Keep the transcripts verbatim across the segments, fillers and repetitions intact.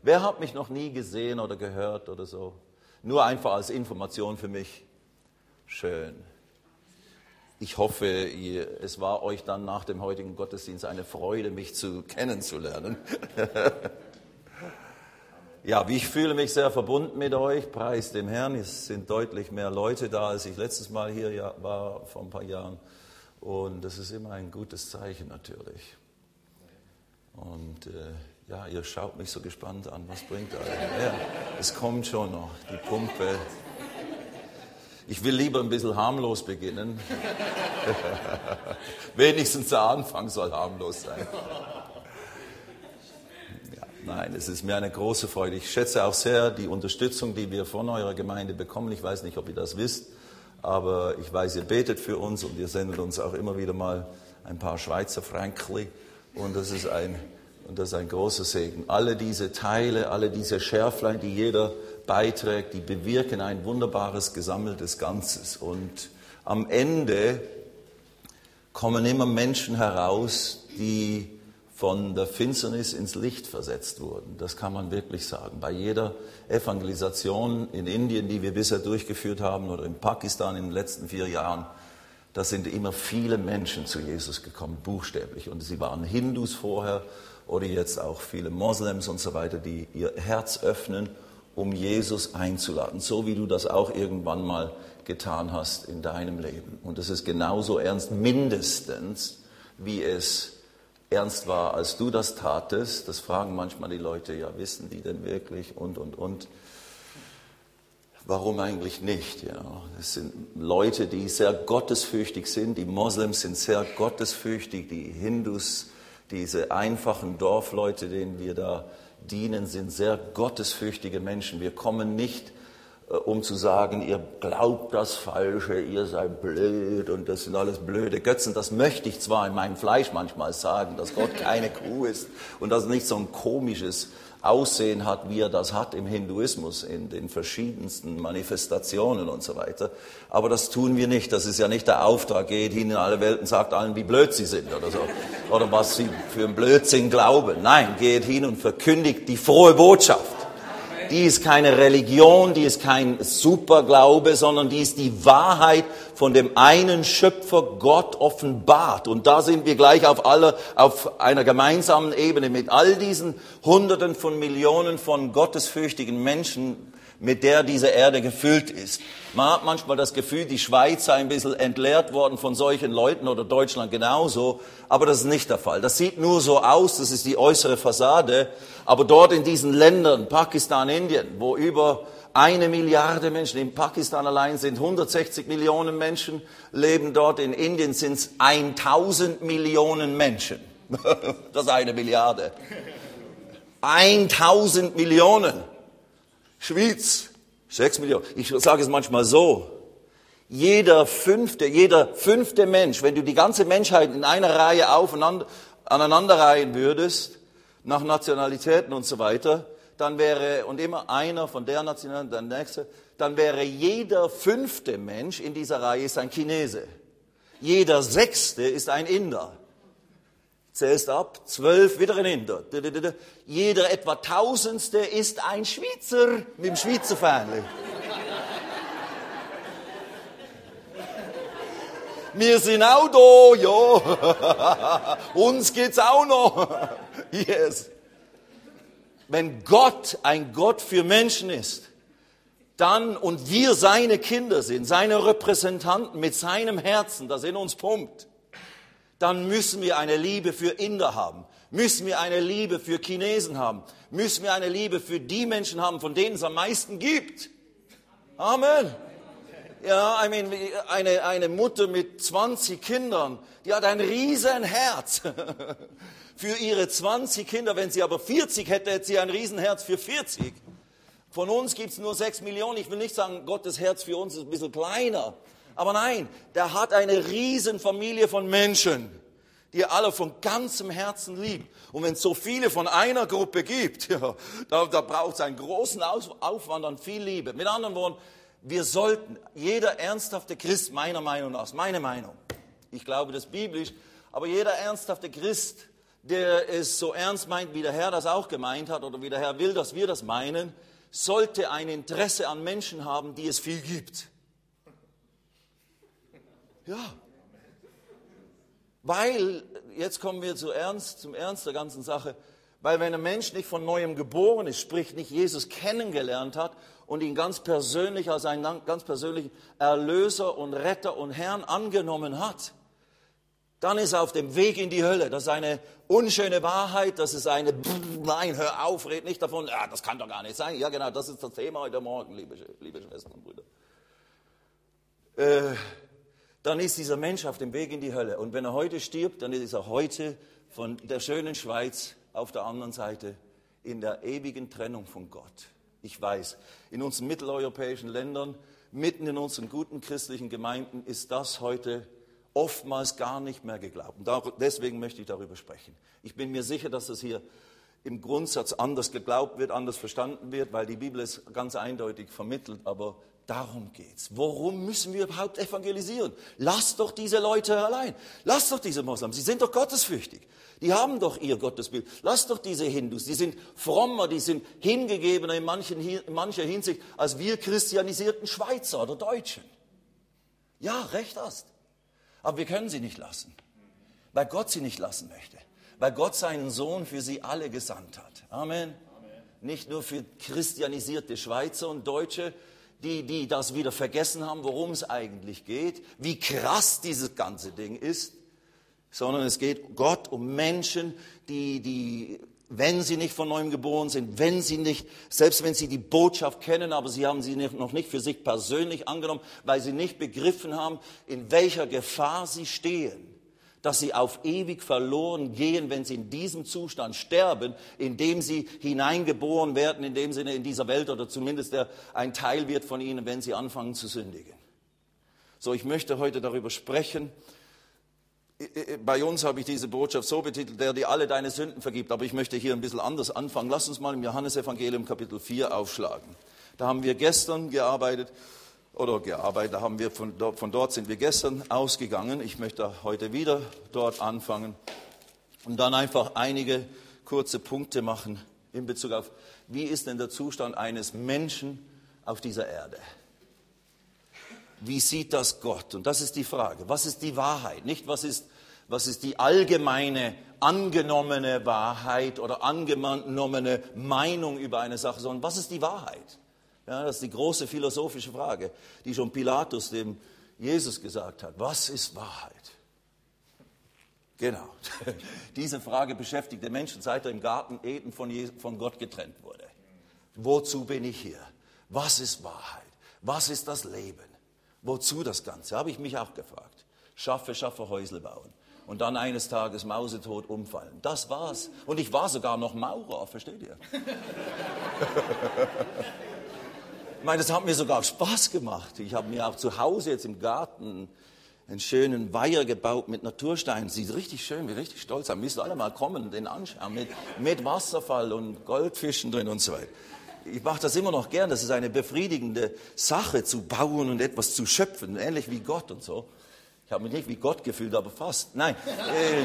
Wer hat mich noch nie gesehen oder gehört oder so? Nur einfach als Information für mich. Schön. Ich hoffe, ihr, es war euch dann nach dem heutigen Gottesdienst eine Freude, mich zu kennenzulernen. Ja, ich fühle mich sehr verbunden mit euch, preis dem Herrn. Es sind deutlich mehr Leute da, als ich letztes Mal hier war, vor ein paar Jahren. Und das ist immer ein gutes Zeichen natürlich. Und äh, ja, ihr schaut mich so gespannt an, was bringt euch? Ja, es kommt schon noch, die Pumpe. Ich will lieber ein bisschen harmlos beginnen. Wenigstens der Anfang soll harmlos sein. Nein, es ist mir eine große Freude. Ich schätze auch sehr die Unterstützung, die wir von eurer Gemeinde bekommen. Ich weiß nicht, ob ihr das wisst, aber ich weiß, ihr betet für uns und ihr sendet uns auch immer wieder mal ein paar Schweizer Frankli. Und das ist ein, und das ist ein großer Segen. Alle diese Teile, alle diese Schärflein, die jeder beiträgt, die bewirken ein wunderbares, gesammeltes Ganzes. Und am Ende kommen immer Menschen heraus, die von der Finsternis ins Licht versetzt wurden. Das kann man wirklich sagen. Bei jeder Evangelisation in Indien, die wir bisher durchgeführt haben, oder in Pakistan in den letzten vier Jahren, da sind immer viele Menschen zu Jesus gekommen, buchstäblich. Und sie waren Hindus vorher oder jetzt auch viele Moslems und so weiter, die ihr Herz öffnen, um Jesus einzuladen. So wie du das auch irgendwann mal getan hast in deinem Leben. Und es ist genauso ernst, mindestens, wie es ernst war, als du das tatest. Das fragen manchmal die Leute, ja, wissen die denn wirklich und, und, und. Warum eigentlich nicht? Ja, es sind Leute, die sehr gottesfürchtig sind. Die Moslems sind sehr gottesfürchtig. Die Hindus, diese einfachen Dorfleute, denen wir da dienen, sind sehr gottesfürchtige Menschen. Wir kommen nicht, um zu sagen, ihr glaubt das Falsche, ihr seid blöd und das sind alles blöde Götzen. Das möchte ich zwar in meinem Fleisch manchmal sagen, dass Gott keine Kuh ist und dass er nicht so ein komisches Aussehen hat, wie er das hat im Hinduismus, in den verschiedensten Manifestationen und so weiter. Aber das tun wir nicht. Das ist ja nicht der Auftrag, geht hin in alle Welt und sagt allen, wie blöd sie sind oder so. Oder was sie für einen Blödsinn glauben. Nein, geht hin und verkündigt die frohe Botschaft. Die ist keine Religion, die ist kein Superglaube, sondern die ist die Wahrheit von dem einen Schöpfer Gott offenbart. Und da sind wir gleich auf alle, auf einer gemeinsamen Ebene mit all diesen Hunderten von Millionen von gottesfürchtigen Menschen, mit der diese Erde gefüllt ist. Man hat manchmal das Gefühl, die Schweiz sei ein bisschen entleert worden von solchen Leuten oder Deutschland genauso, aber das ist nicht der Fall. Das sieht nur so aus, das ist die äußere Fassade, aber dort in diesen Ländern, Pakistan, Indien, wo über eine Milliarde Menschen, in Pakistan allein sind hundertsechzig Millionen Menschen, leben dort, in Indien sind es tausend Millionen Menschen. Das ist eine Milliarde. tausend Millionen. Schweiz, sechs Millionen. Ich sage es manchmal so, jeder fünfte, jeder fünfte Mensch, wenn du die ganze Menschheit in einer Reihe aufeinander, aneinanderreihen würdest, nach Nationalitäten und so weiter, dann wäre, und immer einer von der Nationalität, der nächste, dann wäre jeder fünfte Mensch in dieser Reihe ist ein Chinese. Jeder sechste ist ein Inder. Zählst ab, zwölf, wieder ein Inder. Jeder etwa Tausendste ist ein Schweizer mit dem Schweizer Fähnchen. Wir sind auch da, ja. Uns geht's auch noch. Yes. Wenn Gott ein Gott für Menschen ist, dann und wir seine Kinder sind, seine Repräsentanten mit seinem Herzen, das in uns pumpt, dann müssen wir eine Liebe für Inder haben, müssen wir eine Liebe für Chinesen haben, müssen wir eine Liebe für die Menschen haben, von denen es am meisten gibt. Amen. Ja, I mean, eine, eine Mutter mit zwanzig Kindern, die hat ein riesen Herz für ihre zwanzig Kinder. Wenn sie aber vierzig hätte, hätte sie ein Riesenherz für vierzig. Von uns gibt es nur sechs Millionen. Ich will nicht sagen, Gottes Herz für uns ist ein bisschen kleiner. Aber nein, der hat eine Riesenfamilie von Menschen, die er alle von ganzem Herzen liebt. Und wenn es so viele von einer Gruppe gibt, ja, da, da braucht es einen großen Aufwand an viel Liebe. Mit anderen Worten, wir sollten, jeder ernsthafte Christ, meiner Meinung nach, meine Meinung, ich glaube das biblisch, aber jeder ernsthafte Christ, der es so ernst meint, wie der Herr das auch gemeint hat oder wie der Herr will, dass wir das meinen, sollte ein Interesse an Menschen haben, die es viel gibt. Ja. Weil, jetzt kommen wir zu Ernst, zum Ernst der ganzen Sache, weil wenn ein Mensch nicht von Neuem geboren ist, sprich nicht Jesus kennengelernt hat und ihn ganz persönlich als einen ganz persönlichen Erlöser und Retter und Herrn angenommen hat, dann ist er auf dem Weg in die Hölle. Das ist eine unschöne Wahrheit, das ist eine, nein, hör auf, red nicht davon, ja, das kann doch gar nicht sein. Ja genau, das ist das Thema heute Morgen, liebe, liebe Schwestern und Brüder. Äh, dann ist dieser Mensch auf dem Weg in die Hölle. Und wenn er heute stirbt, dann ist er heute von der schönen Schweiz auf der anderen Seite in der ewigen Trennung von Gott. Ich weiß, in unseren mitteleuropäischen Ländern, mitten in unseren guten christlichen Gemeinden ist das heute oftmals gar nicht mehr geglaubt. Und deswegen möchte ich darüber sprechen. Ich bin mir sicher, dass das hier im Grundsatz anders geglaubt wird, anders verstanden wird, weil die Bibel es ganz eindeutig vermittelt, aber darum geht's. Worum müssen wir überhaupt evangelisieren? Lasst doch diese Leute allein. Lasst doch diese Moslems. Sie sind doch gottesfürchtig. Die haben doch ihr Gottesbild. Lasst doch diese Hindus. Die sind frommer, die sind hingegebener in, manchen, in mancher Hinsicht als wir christianisierten Schweizer oder Deutschen. Ja, recht hast. Aber wir können sie nicht lassen, weil Gott sie nicht lassen möchte. Weil Gott seinen Sohn für sie alle gesandt hat. Amen. Amen. Nicht nur für christianisierte Schweizer und Deutsche, die, die das wieder vergessen haben, worum es eigentlich geht, wie krass dieses ganze Ding ist, sondern es geht Gott um Menschen, die, die, wenn sie nicht von neuem geboren sind, wenn sie nicht, selbst wenn sie die Botschaft kennen, aber sie haben sie noch nicht für sich persönlich angenommen, weil sie nicht begriffen haben, in welcher Gefahr sie stehen, dass sie auf ewig verloren gehen, wenn sie in diesem Zustand sterben, indem sie hineingeboren werden, in dem Sinne in dieser Welt oder zumindest der, ein Teil wird von ihnen, wenn sie anfangen zu sündigen. So, ich möchte heute darüber sprechen. Bei uns habe ich diese Botschaft so betitelt, der dir alle deine Sünden vergibt. Aber ich möchte hier ein bisschen anders anfangen. Lass uns mal im Johannesevangelium Kapitel vier aufschlagen. Da haben wir gestern gearbeitet, oder gearbeitet, da haben wir von dort, von dort sind wir gestern ausgegangen. Ich möchte heute wieder dort anfangen und dann einfach einige kurze Punkte machen in Bezug auf, wie ist denn der Zustand eines Menschen auf dieser Erde? Wie sieht das Gott? Und das ist die Frage. Was ist die Wahrheit? Nicht, was ist, was ist die allgemeine, angenommene Wahrheit oder angenommene Meinung über eine Sache, sondern was ist die Wahrheit? Ja, das ist die große philosophische Frage, die schon Pilatus dem Jesus gesagt hat. Was ist Wahrheit? Genau. Diese Frage beschäftigt den Menschen, seit er im Garten Eden von, Jesus, von Gott getrennt wurde. Wozu bin ich hier? Was ist Wahrheit? Was ist das Leben? Wozu das Ganze? Habe ich mich auch gefragt. Schaffe, schaffe, Häusle bauen. Und dann eines Tages mausetot umfallen. Das war's. Und ich war sogar noch Maurer, versteht ihr? Ich meine, das hat mir sogar Spaß gemacht. Ich habe mir auch zu Hause jetzt im Garten einen schönen Weiher gebaut mit Natursteinen. Sieht richtig schön, wie richtig stolz aus. Müsst alle mal kommen und den anschauen. Mit, mit Wasserfall und Goldfischen drin und so weiter. Ich mache das immer noch gern. Das ist eine befriedigende Sache, zu bauen und etwas zu schöpfen. Ähnlich wie Gott und so. Ich habe mich nicht wie Gott gefühlt, aber fast. Nein. Äh,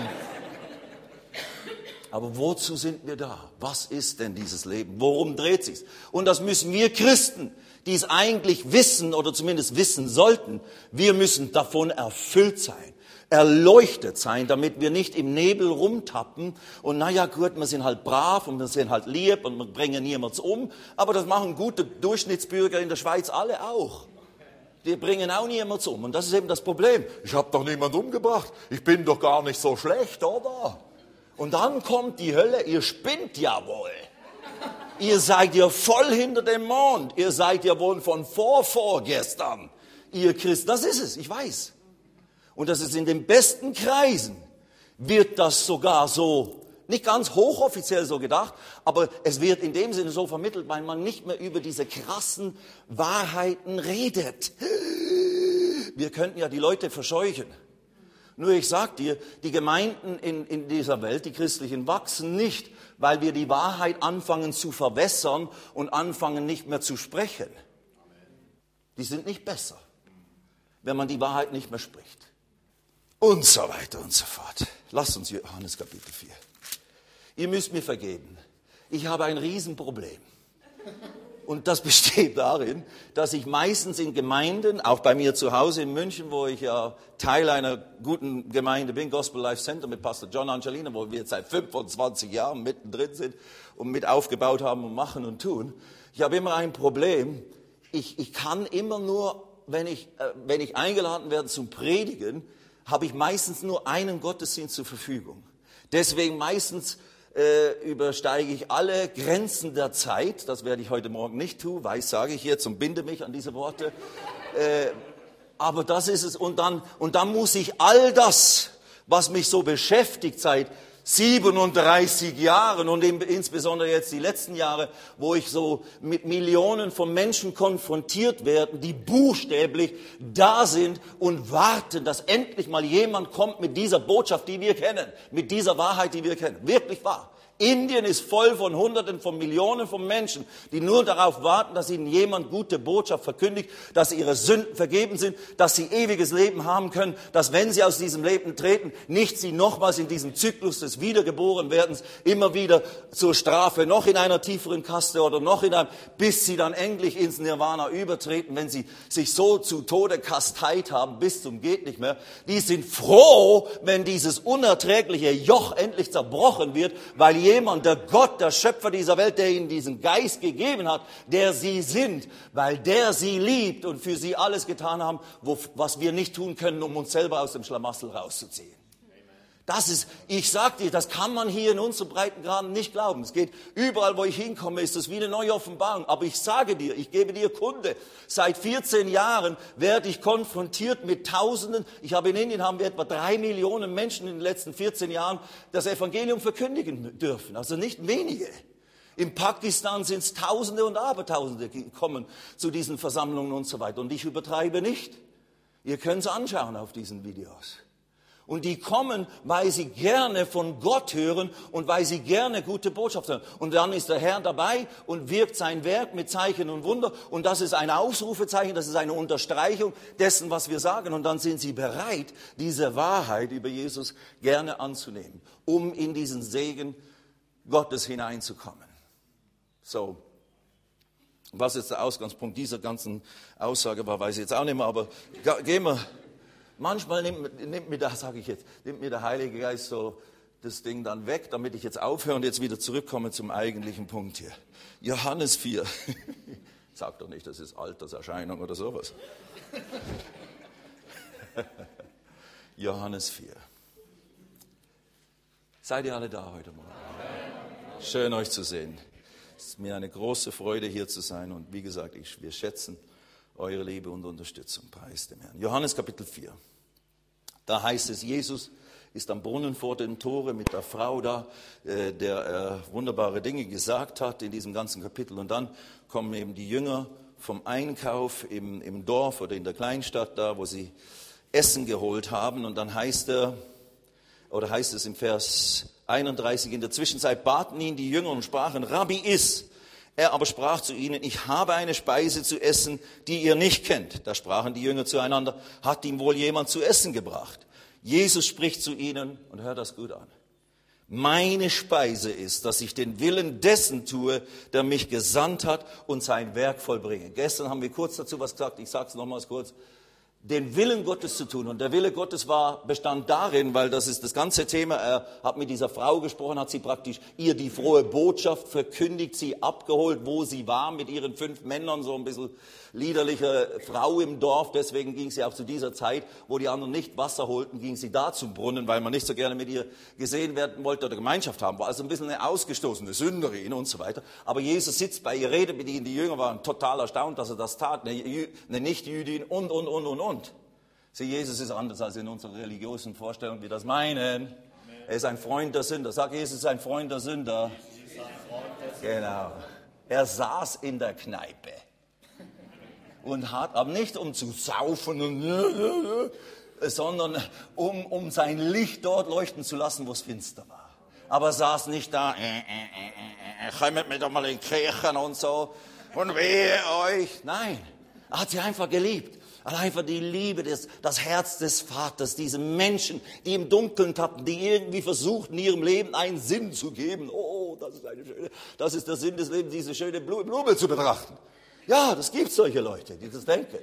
aber wozu sind wir da? Was ist denn dieses Leben? Worum dreht sich's? Und das müssen wir Christen, die es eigentlich wissen oder zumindest wissen sollten, wir müssen davon erfüllt sein, erleuchtet sein, damit wir nicht im Nebel rumtappen und naja gut, wir sind halt brav und wir sind halt lieb und wir bringen niemanden um, aber das machen gute Durchschnittsbürger in der Schweiz alle auch. Die bringen auch niemanden um und das ist eben das Problem. Ich habe doch niemanden umgebracht, ich bin doch gar nicht so schlecht, oder? Und dann kommt die Hölle, ihr spinnt ja wohl. Ihr seid ja voll hinter dem Mond. Ihr seid ja wohl von vorvorgestern. Ihr Christen, das ist es, ich weiß. Und das ist in den besten Kreisen, wird das sogar so, nicht ganz hochoffiziell so gedacht, aber es wird in dem Sinne so vermittelt, weil man nicht mehr über diese krassen Wahrheiten redet. Wir könnten ja die Leute verscheuchen. Nur ich sag dir, die Gemeinden in, in dieser Welt, die christlichen, wachsen nicht, weil wir die Wahrheit anfangen zu verwässern und anfangen nicht mehr zu sprechen. Die sind nicht besser, wenn man die Wahrheit nicht mehr spricht. Und so weiter und so fort. Lasst uns Johannes Kapitel vier. Ihr müsst mir vergeben. Ich habe ein Riesenproblem. Und das besteht darin, dass ich meistens in Gemeinden, auch bei mir zu Hause in München, wo ich ja Teil einer guten Gemeinde bin, Gospel Life Center mit Pastor John Angelina, wo wir jetzt seit fünfundzwanzig Jahren mittendrin sind und mit aufgebaut haben und machen und tun. Ich habe immer ein Problem. Ich, ich kann immer nur, wenn ich, äh, wenn ich eingeladen werde zum Predigen, habe ich meistens nur einen Gottesdienst zur Verfügung. Deswegen meistens äh, übersteige ich alle Grenzen der Zeit. Das werde ich heute Morgen nicht tun, weiß, sage ich jetzt und binde mich an diese Worte. Äh, aber das ist es. Und dann, und dann muss ich all das, was mich so beschäftigt seit siebenunddreißig Jahren und insbesondere jetzt die letzten Jahre, wo ich so mit Millionen von Menschen konfrontiert werde, die buchstäblich da sind und warten, dass endlich mal jemand kommt mit dieser Botschaft, die wir kennen, mit dieser Wahrheit, die wir kennen. Wirklich wahr. Indien ist voll von Hunderten von Millionen von Menschen, die nur darauf warten, dass ihnen jemand gute Botschaft verkündigt, dass ihre Sünden vergeben sind, dass sie ewiges Leben haben können, dass wenn sie aus diesem Leben treten, nicht sie nochmals in diesem Zyklus des Wiedergeborenwerdens immer wieder zur Strafe, noch in einer tieferen Kaste oder noch in einem, bis sie dann endlich ins Nirvana übertreten, wenn sie sich so zu Tode kasteit haben, bis zum geht nicht mehr. Die sind froh, wenn dieses unerträgliche Joch endlich zerbrochen wird, weil jemand, der Gott, der Schöpfer dieser Welt, der ihnen diesen Geist gegeben hat, der sie sind, weil der sie liebt und für sie alles getan haben, wo, was wir nicht tun können, um uns selber aus dem Schlamassel rauszuziehen. Das ist, ich sag dir, das kann man hier in unseren Breitengraden nicht glauben. Es geht überall, wo ich hinkomme, ist das wie eine neue Offenbarung. Aber ich sage dir, ich gebe dir Kunde. Seit vierzehn Jahren werde ich konfrontiert mit Tausenden. Ich habe in Indien haben wir etwa drei Millionen Menschen in den letzten vierzehn Jahren das Evangelium verkündigen dürfen. Also nicht wenige. In Pakistan sind es Tausende und Abertausende, die kommen zu diesen Versammlungen und so weiter. Und ich übertreibe nicht. Ihr könnt es anschauen auf diesen Videos. Und die kommen, weil sie gerne von Gott hören und weil sie gerne gute Botschaft hören. Und dann ist der Herr dabei und wirkt sein Werk mit Zeichen und Wunder. Und das ist ein Ausrufezeichen, das ist eine Unterstreichung dessen, was wir sagen. Und dann sind sie bereit, diese Wahrheit über Jesus gerne anzunehmen, um in diesen Segen Gottes hineinzukommen. So, was jetzt der Ausgangspunkt dieser ganzen Aussage war, weiß ich jetzt auch nicht mehr, aber gehen wir... Manchmal nimmt, nimmt, mir, da, sag ich jetzt, nimmt mir der Heilige Geist so das Ding dann weg, damit ich jetzt aufhöre und jetzt wieder zurückkomme zum eigentlichen Punkt hier. Johannes vier. Sag doch nicht, das ist Alterserscheinung oder sowas. Johannes vier. Seid ihr alle da heute Morgen? Schön euch zu sehen. Es ist mir eine große Freude, hier zu sein. Und wie gesagt, ich, wir schätzen eure Liebe und Unterstützung. Preis dem Herrn. Johannes Kapitel vier. Da heißt es, Jesus ist am Brunnen vor den Tore mit der Frau da, äh, der äh, wunderbare Dinge gesagt hat in diesem ganzen Kapitel. Und dann kommen eben die Jünger vom Einkauf im, im Dorf oder in der Kleinstadt da, wo sie Essen geholt haben. Und dann heißt er, oder heißt es im Vers einunddreißig, in der Zwischenzeit baten ihn die Jünger und sprachen, Rabbi, iss. Er aber sprach zu ihnen, ich habe eine Speise zu essen, die ihr nicht kennt. Da sprachen die Jünger zueinander, hat ihm wohl jemand zu essen gebracht? Jesus spricht zu ihnen, und hört das gut an, meine Speise ist, dass ich den Willen dessen tue, der mich gesandt hat und sein Werk vollbringe. Gestern haben wir kurz dazu was gesagt, ich sage es nochmals kurz. Den Willen Gottes zu tun. Und der Wille Gottes war, bestand darin, weil das ist das ganze Thema, er hat mit dieser Frau gesprochen, hat sie praktisch ihr die frohe Botschaft verkündigt, sie abgeholt, wo sie war mit ihren fünf Männern, so ein bisschen liederliche Frau im Dorf. Deswegen ging sie auch zu dieser Zeit, wo die anderen nicht Wasser holten, ging sie da zum Brunnen, weil man nicht so gerne mit ihr gesehen werden wollte oder Gemeinschaft haben. War also ein bisschen eine ausgestoßene Sünderin und so weiter. Aber Jesus sitzt bei ihr, redet mit ihnen. Die Jünger waren total erstaunt, dass er das tat. Eine, eine Nicht-Jüdin und, und, und, und, und. Sieh, Jesus ist anders als in unserer religiösen Vorstellung, wir das meinen. Er ist ein Freund der Sünder. Sag, Jesus ist ein Freund der Sünder. Genau. Er saß in der Kneipe. Und hat, aber nicht um zu saufen, und, sondern um, um sein Licht dort leuchten zu lassen, wo es finster war. Aber er saß nicht da, äh, äh, äh, äh, kommt mir doch mal in die Kirche und so, und wehe euch. Nein, er hat sie einfach geliebt. Einfach die Liebe, das, das Herz des Vaters, diese Menschen, die im Dunkeln tappen, die irgendwie versuchten, ihrem Leben einen Sinn zu geben. Oh, das ist eine schöne, das ist der Sinn des Lebens, diese schöne Blume zu betrachten. Ja, das gibt solche Leute, die das denken.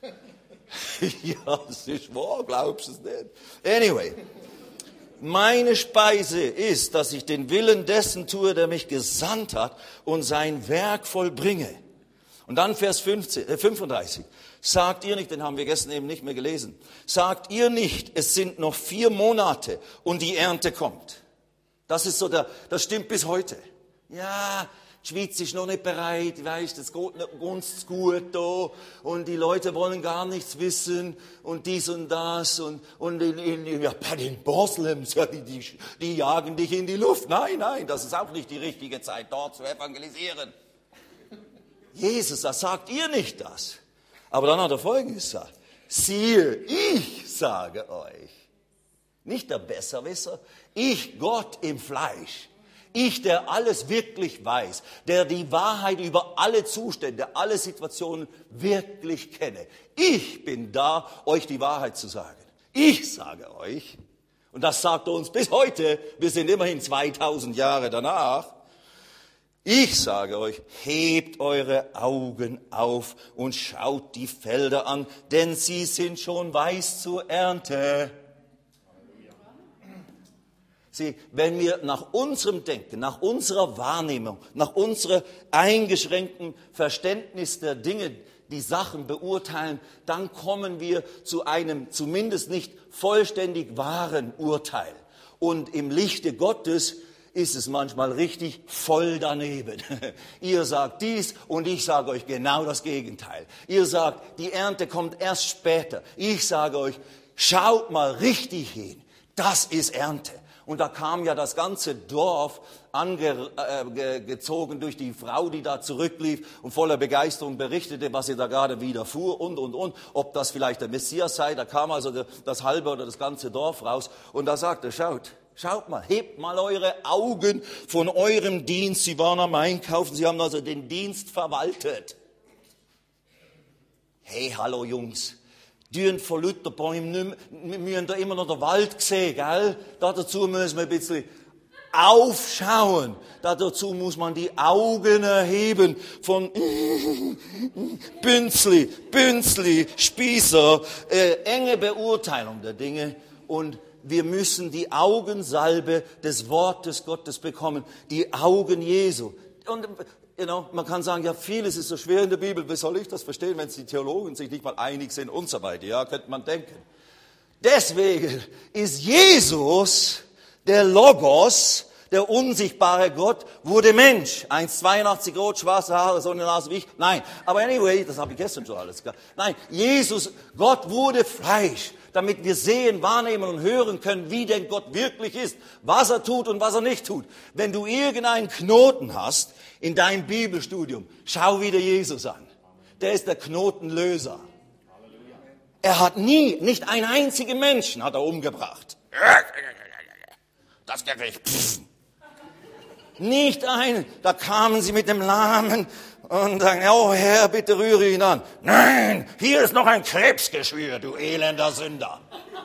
Ja, das ist wahr, glaubst du es nicht? Anyway, meine Speise ist, dass ich den Willen dessen tue, der mich gesandt hat und sein Werk vollbringe. Und dann Vers fünfzehn, äh fünfunddreißig. Sagt ihr nicht, den haben wir gestern eben nicht mehr gelesen, sagt ihr nicht, es sind noch vier Monate und die Ernte kommt. Das ist so der, das stimmt bis heute. Ja, die Schweiz ist noch nicht bereit, weißt, es geht nicht uns gut da und die Leute wollen gar nichts wissen und dies und das und, und in, in, ja, bei den Moslems, ja, die, die, die jagen dich in die Luft. Nein, nein, das ist auch nicht die richtige Zeit, dort zu evangelisieren. Jesus, das sagt ihr nicht das. Aber dann hat er Folgendes gesagt. Siehe, ich sage euch, nicht der Besserwisser, ich Gott im Fleisch, ich, der alles wirklich weiß, der die Wahrheit über alle Zustände, alle Situationen wirklich kenne. Ich bin da, euch die Wahrheit zu sagen. Ich sage euch, und das sagt er uns bis heute, wir sind immerhin zweitausend Jahre danach, ich sage euch, hebt eure Augen auf und schaut die Felder an, denn sie sind schon weiß zur Ernte. Sieh, wenn wir nach unserem Denken, nach unserer Wahrnehmung, nach unserem eingeschränkten Verständnis der Dinge die Sachen beurteilen, dann kommen wir zu einem zumindest nicht vollständig wahren Urteil. Und im Lichte Gottes ist es manchmal richtig voll daneben. Ihr sagt dies und ich sage euch genau das Gegenteil. Ihr sagt, die Ernte kommt erst später. Ich sage euch, schaut mal richtig hin. Das ist Ernte. Und da kam ja das ganze Dorf angezogen durch die Frau, die da zurücklief und voller Begeisterung berichtete, was ihr da gerade widerfuhr und, und, und, ob das vielleicht der Messias sei. Da kam also das halbe oder das ganze Dorf raus und da sagte, schaut, Schaut mal, hebt mal eure Augen von eurem Dienst. Sie waren am Einkaufen, sie haben also den Dienst verwaltet. Hey, hallo Jungs, die von Luther Bäumen, wir müssen da immer noch den Wald sehen, gell? Dazu müssen wir ein bisschen aufschauen. Dazu muss man die Augen erheben von Bünzli, Bünzli, Spießer, äh, enge Beurteilung der Dinge und wir müssen die Augensalbe des Wortes Gottes bekommen, die Augen Jesu. Und you know, man kann sagen, ja, vieles ist so schwer in der Bibel, wie soll ich das verstehen, wenn die Theologen sich nicht mal einig sind und so weiter, ja, könnte man denken. Deswegen ist Jesus, der Logos, der unsichtbare Gott, wurde Mensch. eins Komma zweiundachtzig rot, schwarze Haare, so eine Nase wie ich. Nein, aber anyway, das habe ich gestern schon alles gesagt. Nein, Jesus, Gott wurde Fleisch, damit wir sehen, wahrnehmen und hören können, wie denn Gott wirklich ist, was er tut und was er nicht tut. Wenn du irgendeinen Knoten hast in deinem Bibelstudium, schau wieder Jesus an. Der ist der Knotenlöser. Er hat nie, nicht einen einzigen Menschen hat er umgebracht. Das Gericht. Pff. Nicht einen. Da kamen sie mit dem Lahmen und sagen, oh Herr, bitte rühre ihn an. Nein, hier ist noch ein Krebsgeschwür, du elender Sünder.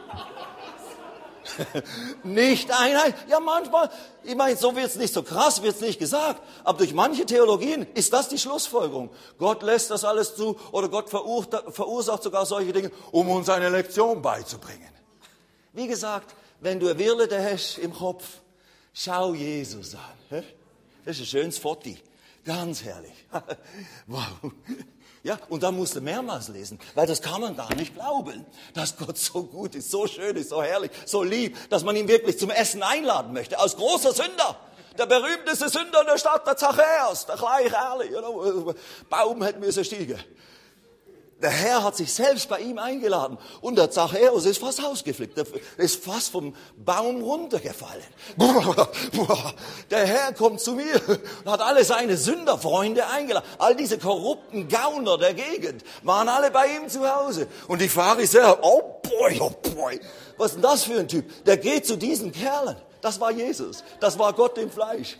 Nicht ein, ja manchmal, ich meine, so wird es nicht so krass, wird es nicht gesagt, aber durch manche Theologien ist das die Schlussfolgerung. Gott lässt das alles zu oder Gott verursacht sogar solche Dinge, um uns eine Lektion beizubringen. Wie gesagt, wenn du eine Wirrlete hast im Kopf, schau Jesus an. Das ist ein schönes Foto. Ganz herrlich. Wow. Ja, und dann musst du mehrmals lesen, weil das kann man gar nicht glauben, dass Gott so gut ist, so schön ist, so herrlich, so lieb, dass man ihn wirklich zum Essen einladen möchte. Als großer Sünder, der berühmteste Sünder der Stadt, der Zachäus, der kleine Kerl, you know, Baum hätte müssen steigen. Der Herr hat sich selbst bei ihm eingeladen und der Zachäus ist fast ausgeflippt, er ist fast vom Baum runtergefallen. Der Herr kommt zu mir und hat alle seine Sünderfreunde eingeladen. All diese korrupten Gauner der Gegend waren alle bei ihm zu Hause. Und die Pharisäer, oh boy, oh boy, was ist denn das für ein Typ? Der geht zu diesen Kerlen. Das war Jesus, das war Gott im Fleisch.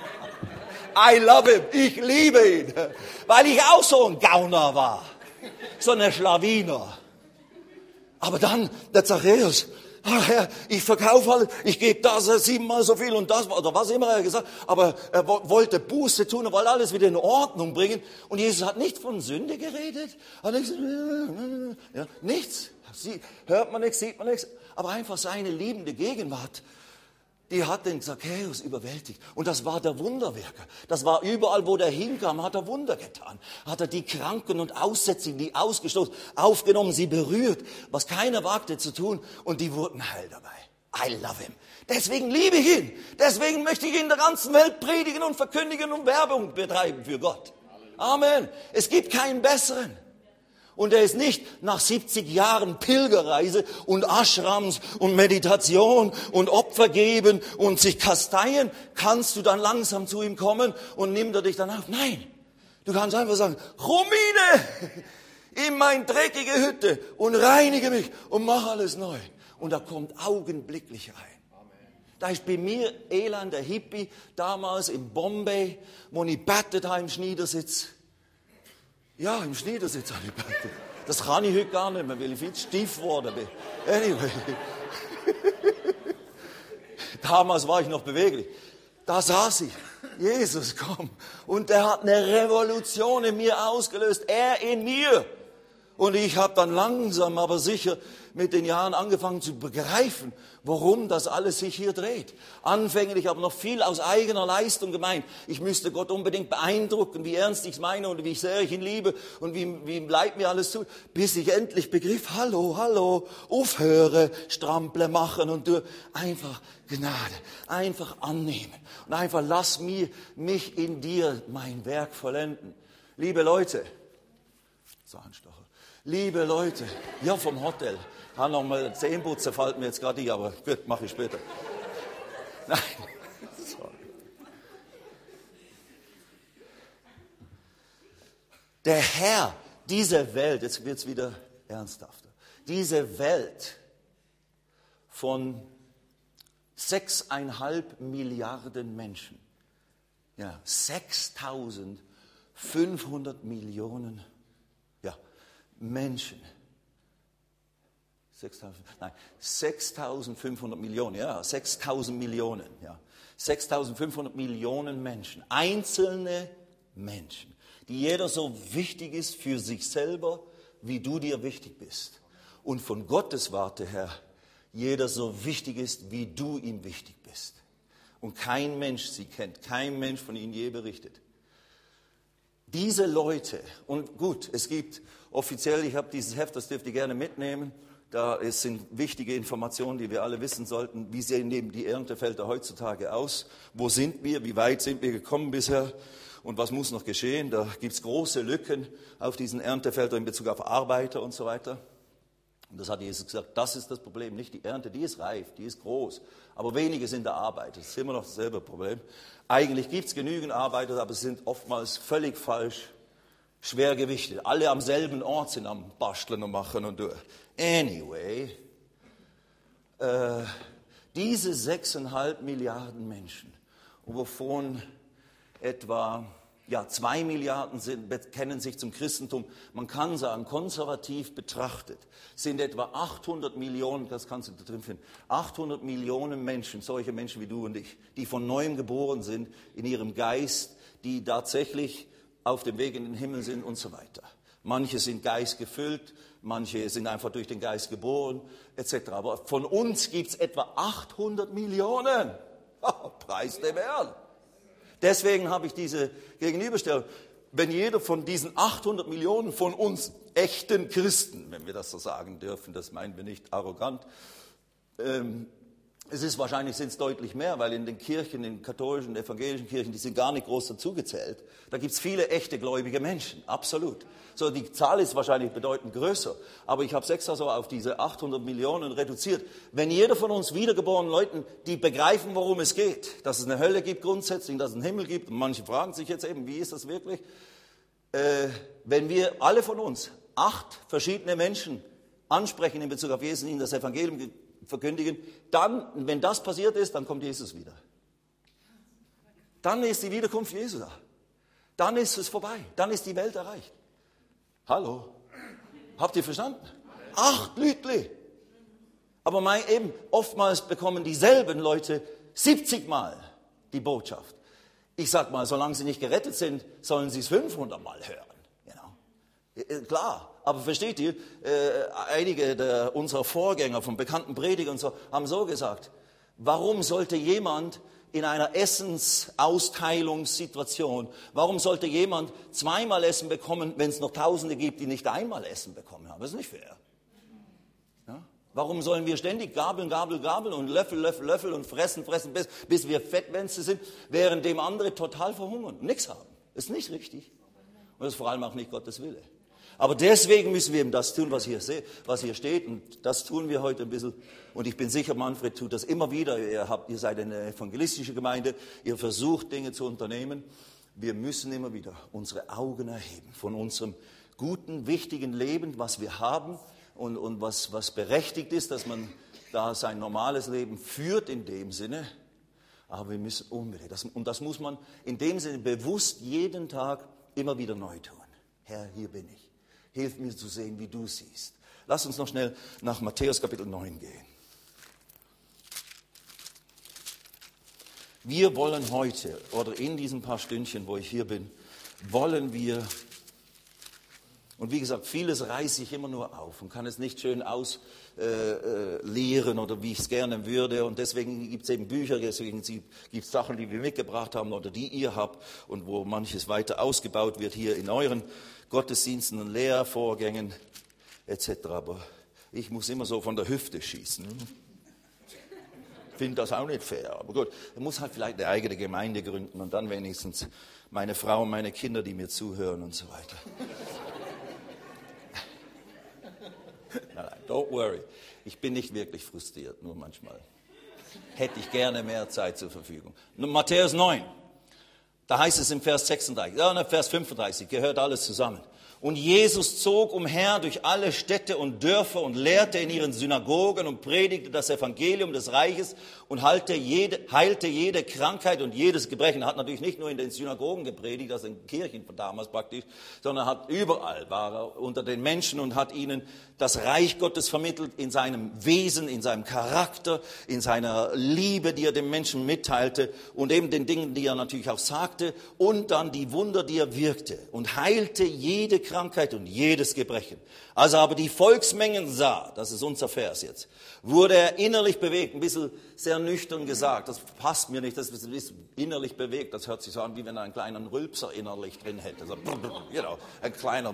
I love him. Ich liebe ihn, weil ich auch so ein Gauner war. so eine Schlawiner. Aber dann, der Zachäus, oh Herr, ich verkaufe alles, ich gebe das siebenmal so viel und das, oder was immer er gesagt hat. Aber er wollte Buße tun, er wollte alles wieder in Ordnung bringen. Und Jesus hat nicht von Sünde geredet. Hat nichts, ja, nichts. Sie, hört man nichts, sieht man nichts. Aber einfach seine liebende Gegenwart, die hat den Zachäus überwältigt. Und das war der Wunderwerker. Das war überall, wo der hinkam, hat er Wunder getan. Hat er die Kranken und Aussätzigen, die ausgestoßen, aufgenommen, sie berührt, was keiner wagte zu tun. Und die wurden heil dabei. I love him. Deswegen liebe ich ihn. Deswegen möchte ich ihn in der ganzen Welt predigen und verkündigen und Werbung betreiben für Gott. Amen. Es gibt keinen besseren. Und er ist nicht nach siebzig Jahren Pilgerreise und Ashrams und Meditation und Opfer geben und sich kasteien, kannst du dann langsam zu ihm kommen und nimmt er dich dann auf. Nein, du kannst einfach sagen, Rumine, in meine dreckige Hütte und reinige mich und mach alles neu. Und er kommt augenblicklich rein. Da ist bei mir Elan, der Hippie, damals in Bombay, wo ich bettet habe im Schneidersitz. Ja, im Schneidersitz habe ich bettet. Das kann ich heute gar nicht mehr, weil ich viel stief geworden bin. Anyway. Damals war ich noch beweglich. Da saß ich. Jesus, komm. Und er hat eine Revolution in mir ausgelöst. Er in mir. Und ich habe dann langsam, aber sicher mit den Jahren angefangen zu begreifen, warum das alles sich hier dreht. Anfänglich aber noch viel aus eigener Leistung gemeint. Ich müsste Gott unbedingt beeindrucken, wie ernst ich es meine und wie sehr ich ihn liebe und wie, wie ihm leid mir alles tut. Bis ich endlich begriff, hallo, hallo, aufhöre, Strample machen und du einfach Gnade, einfach annehmen. Und einfach lass mir, mich in dir mein Werk vollenden. Liebe Leute, Zahnstocher. Liebe Leute, ja vom Hotel, habe noch mal Zähneputzen, fällt mir jetzt gerade nicht, aber gut, mache ich später. Nein, sorry. Der Herr dieser Welt, jetzt wird es wieder ernsthafter, diese Welt von sechseinhalb Milliarden Menschen, ja, sechstausendfünfhundert Millionen Menschen, sechstausend, nein, sechstausendfünfhundert Millionen, ja, sechstausend Millionen, ja, sechstausendfünfhundert Millionen Menschen, einzelne Menschen, die jeder so wichtig ist für sich selber, wie du dir wichtig bist. Und von Gottes Warte her, jeder so wichtig ist, wie du ihm wichtig bist. Und kein Mensch sie kennt, kein Mensch von ihnen je berichtet. Diese Leute, und gut, es gibt offiziell, ich habe dieses Heft, das dürft ihr gerne mitnehmen, da sind wichtige Informationen, die wir alle wissen sollten. Wie sehen eben die Erntefelder heutzutage aus? Wo sind wir? Wie weit sind wir gekommen bisher? Und was muss noch geschehen? Da gibt es große Lücken auf diesen Erntefeldern in Bezug auf Arbeiter und so weiter. Und das hat Jesus gesagt, das ist das Problem, nicht die Ernte, die ist reif, die ist groß, aber wenige sind der Arbeiter, das ist immer noch dasselbe Problem. Eigentlich gibt es genügend Arbeiter, aber sie sind oftmals völlig falsch, schwer gewichtet. Alle am selben Ort sind am Basteln und Machen und durch. Anyway, äh, diese sechseinhalb Milliarden Menschen, wovon etwa ja, zwei Milliarden sind, bekennen sich zum Christentum. Man kann sagen, konservativ betrachtet sind etwa achthundert Millionen, das kannst du da drin finden, achthundert Millionen Menschen, solche Menschen wie du und ich, die von Neuem geboren sind in ihrem Geist, die tatsächlich auf dem Weg in den Himmel sind und so weiter. Manche sind geistgefüllt, manche sind einfach durch den Geist geboren, et cetera. Aber von uns gibt es etwa achthundert Millionen. Oh, preis dem Herrn. Deswegen habe ich diese Gegenüberstellung. Wenn jeder von diesen achthundert Millionen von uns echten Christen, wenn wir das so sagen dürfen, das meinen wir nicht arrogant, ähm, es ist wahrscheinlich sind es deutlich mehr, weil in den Kirchen, in den katholischen, evangelischen Kirchen, die sind gar nicht groß dazugezählt. Da gibt es viele echte gläubige Menschen, absolut. So, die Zahl ist wahrscheinlich bedeutend größer, aber ich habe es extra so auf diese achthundert Millionen reduziert. Wenn jeder von uns wiedergeborenen Leuten, die begreifen, worum es geht, dass es eine Hölle gibt grundsätzlich, dass es einen Himmel gibt, und manche fragen sich jetzt eben, wie ist das wirklich? Äh, wenn wir alle von uns acht verschiedene Menschen ansprechen in Bezug auf Jesus und ihnen das Evangelium verkündigen, dann, wenn das passiert ist, dann kommt Jesus wieder. Dann ist die Wiederkunft Jesu da. Dann ist es vorbei. Dann ist die Welt erreicht. Hallo? Habt ihr verstanden? Acht Lütli. Aber mein, eben, oftmals bekommen dieselben Leute siebzig Mal die Botschaft. Ich sag mal, solange sie nicht gerettet sind, sollen sie es fünfhundert Mal hören. Genau. Klar, aber versteht ihr, äh, einige der, unserer Vorgänger von bekannten Predigern und so, haben so gesagt, warum sollte jemand in einer Essensausteilungssituation, warum sollte jemand zweimal Essen bekommen, wenn es noch Tausende gibt, die nicht einmal Essen bekommen haben? Das ist nicht fair. Ja? Warum sollen wir ständig gabeln, gabeln, gabeln und löffel, löffel, löffel und fressen, fressen, bis, bis wir Fettwänste sind, während dem andere total verhungern und nichts haben? Das ist nicht richtig. Und das ist vor allem auch nicht Gottes Wille. Aber deswegen müssen wir eben das tun, was hier, was hier steht. Und das tun wir heute ein bisschen. Und ich bin sicher, Manfred tut das immer wieder. Ihr, habt, ihr seid eine evangelistische Gemeinde. Ihr versucht, Dinge zu unternehmen. Wir müssen immer wieder unsere Augen erheben von unserem guten, wichtigen Leben, was wir haben und, und was, was berechtigt ist, dass man da sein normales Leben führt in dem Sinne. Aber wir müssen unbedingt, das, und das muss man in dem Sinne bewusst jeden Tag immer wieder neu tun. Herr, hier bin ich. Hilf mir zu sehen, wie du siehst. Lass uns noch schnell nach Matthäus Kapitel neun gehen. Wir wollen heute, oder in diesen paar Stündchen, wo ich hier bin, wollen wir, und wie gesagt, vieles reiße ich immer nur auf und kann es nicht schön auslehren äh, oder wie ich es gerne würde. Und deswegen gibt es eben Bücher, deswegen gibt es Sachen, die wir mitgebracht haben oder die ihr habt und wo manches weiter ausgebaut wird hier in euren Gottesdiensten und Lehrvorgängen et cetera. Aber ich muss immer so von der Hüfte schießen. Ich finde das auch nicht fair. Aber gut, ich muss halt vielleicht eine eigene Gemeinde gründen und dann wenigstens meine Frau und meine Kinder, die mir zuhören und so weiter. Nein, nein, don't worry. Ich bin nicht wirklich frustriert, nur manchmal. Hätte ich gerne mehr Zeit zur Verfügung. Matthäus neun. Da heißt es im Vers sechsunddreißig, ja, Vers fünfunddreißig, gehört alles zusammen. Und Jesus zog umher durch alle Städte und Dörfer und lehrte in ihren Synagogen und predigte das Evangelium des Reiches und heilte jede, heilte jede Krankheit und jedes Gebrechen. Er hat natürlich nicht nur in den Synagogen gepredigt, also in Kirchen von damals praktisch, sondern hat überall war er unter den Menschen und hat ihnen das Reich Gottes vermittelt in seinem Wesen, in seinem Charakter, in seiner Liebe, die er dem Menschen mitteilte und eben den Dingen, die er natürlich auch sagte und dann die Wunder, die er wirkte und heilte jede Krankheit und jedes Gebrechen. Als er aber die Volksmengen sah, das ist unser Vers jetzt, wurde er innerlich bewegt, ein bisschen sehr nüchtern gesagt, das passt mir nicht, das ist innerlich bewegt, das hört sich so an, wie wenn er einen kleinen Rülpser innerlich drin hätte, so, you know, ein kleiner,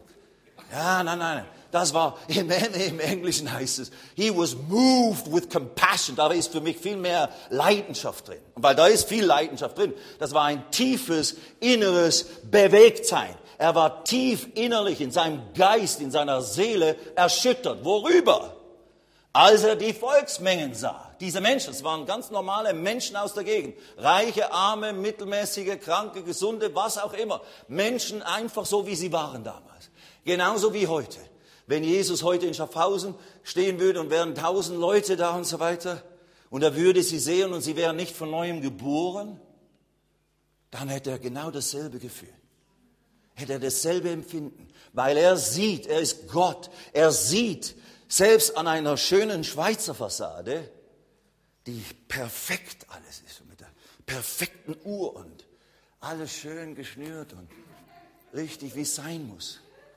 ja, nein, nein, das war, im, im Englischen heißt es, he was moved with compassion, da ist für mich viel mehr Leidenschaft drin, und weil da ist viel Leidenschaft drin, das war ein tiefes, inneres Bewegtsein. Er war tief innerlich in seinem Geist, in seiner Seele erschüttert. Worüber? Als er die Volksmengen sah. Diese Menschen, es waren ganz normale Menschen aus der Gegend. Reiche, arme, mittelmäßige, kranke, gesunde, was auch immer. Menschen einfach so, wie sie waren damals. Genauso wie heute. Wenn Jesus heute in Schaffhausen stehen würde und wären tausend Leute da und so weiter und er würde sie sehen und sie wären nicht von neuem geboren, dann hätte er genau dasselbe Gefühl. Hätte er dasselbe Empfinden, weil er sieht, er ist Gott, er sieht selbst an einer schönen Schweizer Fassade, die perfekt alles ist, mit der perfekten Uhr und alles schön geschnürt und richtig, wie es sein muss.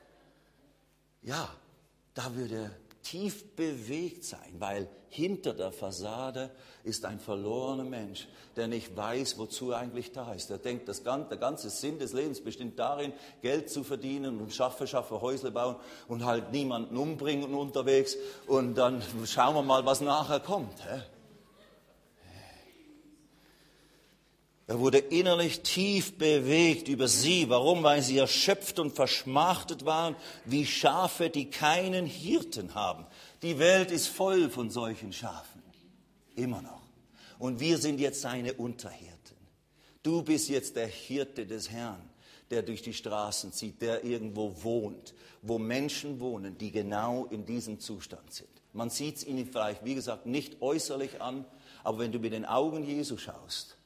Ja, da würde er tief bewegt sein, weil hinter der Fassade ist ein verlorener Mensch, der nicht weiß, wozu er eigentlich da ist. Er denkt, das ganze, der ganze Sinn des Lebens besteht darin, Geld zu verdienen und schaffe, schaffe, Häusle bauen und halt niemanden umbringen unterwegs und dann schauen wir mal, was nachher kommt. Hä? Er wurde innerlich tief bewegt über sie. Warum? Weil sie erschöpft und verschmachtet waren, wie Schafe, die keinen Hirten haben. Die Welt ist voll von solchen Schafen. Immer noch. Und wir sind jetzt seine Unterhirten. Du bist jetzt der Hirte des Herrn, der durch die Straßen zieht, der irgendwo wohnt, wo Menschen wohnen, die genau in diesem Zustand sind. Man sieht es ihnen vielleicht, wie gesagt, nicht äußerlich an, aber wenn du mit den Augen Jesu schaust,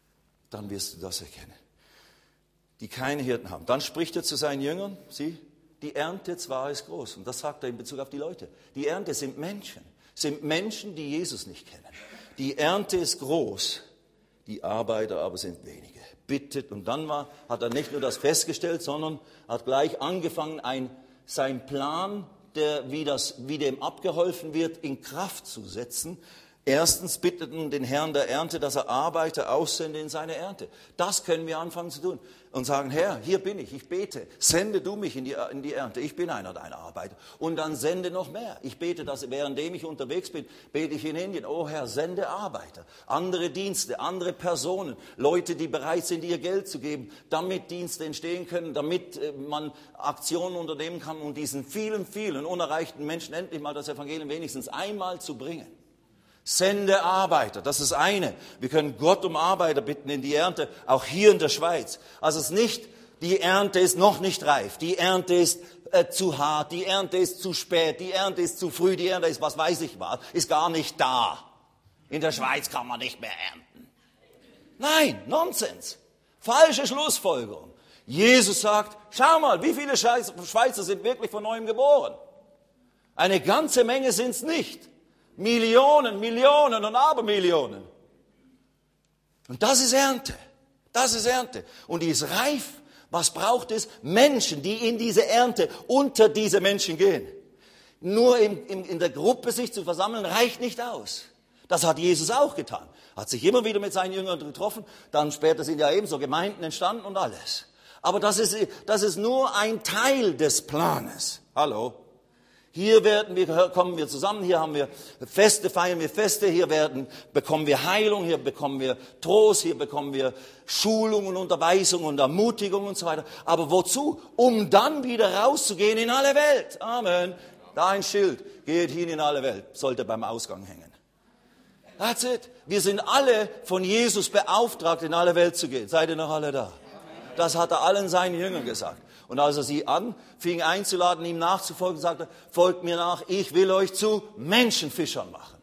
dann wirst du das erkennen. Die keine Hirten haben. Dann spricht er zu seinen Jüngern, sieh, die Ernte zwar ist groß. Und das sagt er in Bezug auf die Leute. Die Ernte sind Menschen. Sind Menschen, die Jesus nicht kennen. Die Ernte ist groß, die Arbeiter aber sind wenige. Bittet. Und dann war, hat er nicht nur das festgestellt, sondern hat gleich angefangen, ein, sein Plan, der, wie, das, wie dem abgeholfen wird, in Kraft zu setzen. Erstens bitteten den Herrn der Ernte, dass er Arbeiter aussende in seine Ernte. Das können wir anfangen zu tun und sagen, Herr, hier bin ich, ich bete, sende du mich in die, in die Ernte, ich bin einer deiner Arbeiter. Und dann sende noch mehr. Ich bete, dass währenddem ich unterwegs bin, bete ich in Indien, oh Herr, sende Arbeiter, andere Dienste, andere Personen, Leute, die bereit sind, ihr Geld zu geben, damit Dienste entstehen können, damit man Aktionen unternehmen kann, um diesen vielen, vielen unerreichten Menschen endlich mal das Evangelium wenigstens einmal zu bringen. Sende Arbeiter, das ist eine. Wir können Gott um Arbeiter bitten in die Ernte, auch hier in der Schweiz. Also es ist nicht, die Ernte ist noch nicht reif, die Ernte ist äh, zu hart, die Ernte ist zu spät, die Ernte ist zu früh, die Ernte ist, was weiß ich was, ist gar nicht da. In der Schweiz kann man nicht mehr ernten. Nein, Nonsens. Falsche Schlussfolgerung. Jesus sagt, schau mal, wie viele Schweizer sind wirklich von neuem geboren? Eine ganze Menge sind es nicht. Millionen, Millionen und Abermillionen. Und das ist Ernte. Das ist Ernte. Und die ist reif. Was braucht es? Menschen, die in diese Ernte unter diese Menschen gehen. Nur in, in, in der Gruppe sich zu versammeln, reicht nicht aus. Das hat Jesus auch getan. Hat sich immer wieder mit seinen Jüngern getroffen. Dann später sind ja ebenso Gemeinden entstanden und alles. Aber das ist, das ist nur ein Teil des Planes. Hallo? Hier werden wir, kommen wir zusammen, hier haben wir Feste, feiern wir Feste, hier werden, bekommen wir Heilung, hier bekommen wir Trost, hier bekommen wir Schulung und Unterweisung und Ermutigung und so weiter. Aber wozu? Um dann wieder rauszugehen in alle Welt. Amen. Da ein Schild, geht hin in alle Welt, sollte beim Ausgang hängen. That's it. Wir sind alle von Jesus beauftragt, in alle Welt zu gehen. Seid ihr noch alle da? Das hat er allen seinen Jüngern gesagt. Und als er sie anfing einzuladen, ihm nachzufolgen, sagte er, folgt mir nach, ich will euch zu Menschenfischern machen.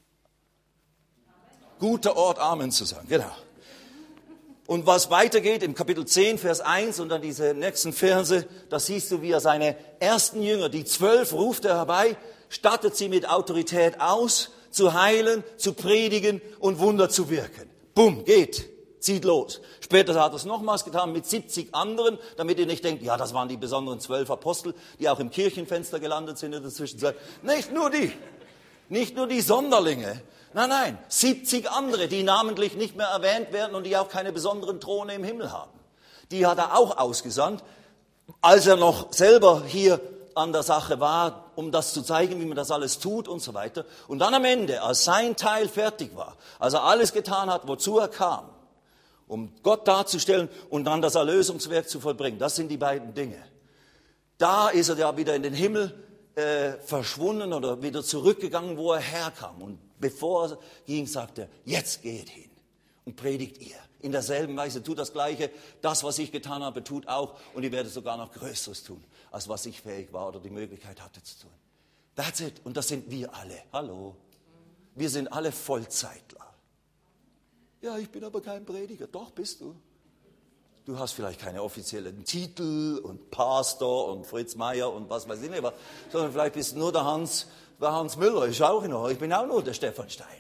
Guter Ort, Amen zu sagen, genau. Und was weitergeht im Kapitel zehn, Vers eins und dann diese nächsten Verse, da siehst du, wie er seine ersten Jünger, die zwölf, ruft er herbei, stattet sie mit Autorität aus, zu heilen, zu predigen und Wunder zu wirken. Bumm, geht. Zieht los. Später hat er es nochmals getan mit siebzig anderen, damit ihr nicht denkt, ja, das waren die besonderen zwölf Apostel, die auch im Kirchenfenster gelandet sind in der Zwischenzeit. Nicht nur die, nicht nur die Sonderlinge. Nein, nein, siebzig andere, die namentlich nicht mehr erwähnt werden und die auch keine besonderen Throne im Himmel haben. Die hat er auch ausgesandt, als er noch selber hier an der Sache war, um das zu zeigen, wie man das alles tut und so weiter. Und dann am Ende, als sein Teil fertig war, als er alles getan hat, wozu er kam, um Gott darzustellen und dann das Erlösungswerk zu vollbringen. Das sind die beiden Dinge. Da ist er ja wieder in den Himmel äh, verschwunden oder wieder zurückgegangen, wo er herkam. Und bevor er ging, sagte er, jetzt geht hin und predigt ihr. In derselben Weise tut das Gleiche. Das, was ich getan habe, tut auch. Und ihr werdet sogar noch Größeres tun, als was ich fähig war oder die Möglichkeit hatte zu tun. That's it. Und das sind wir alle. Hallo. Wir sind alle Vollzeitler. Ja, ich bin aber kein Prediger. Doch, bist du. Du hast vielleicht keine offiziellen Titel und Pastor und Fritz Meier und was weiß ich nicht, sondern vielleicht bist du nur der Hans, der Hans Müller, ist auch noch. Ich bin auch nur der Stefan Steine.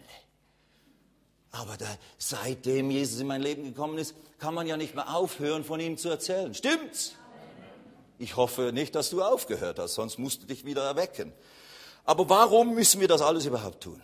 Aber da, seitdem Jesus in mein Leben gekommen ist, kann man ja nicht mehr aufhören, von ihm zu erzählen. Stimmt's? Ich hoffe nicht, dass du aufgehört hast, sonst musst du dich wieder erwecken. Aber warum müssen wir das alles überhaupt tun?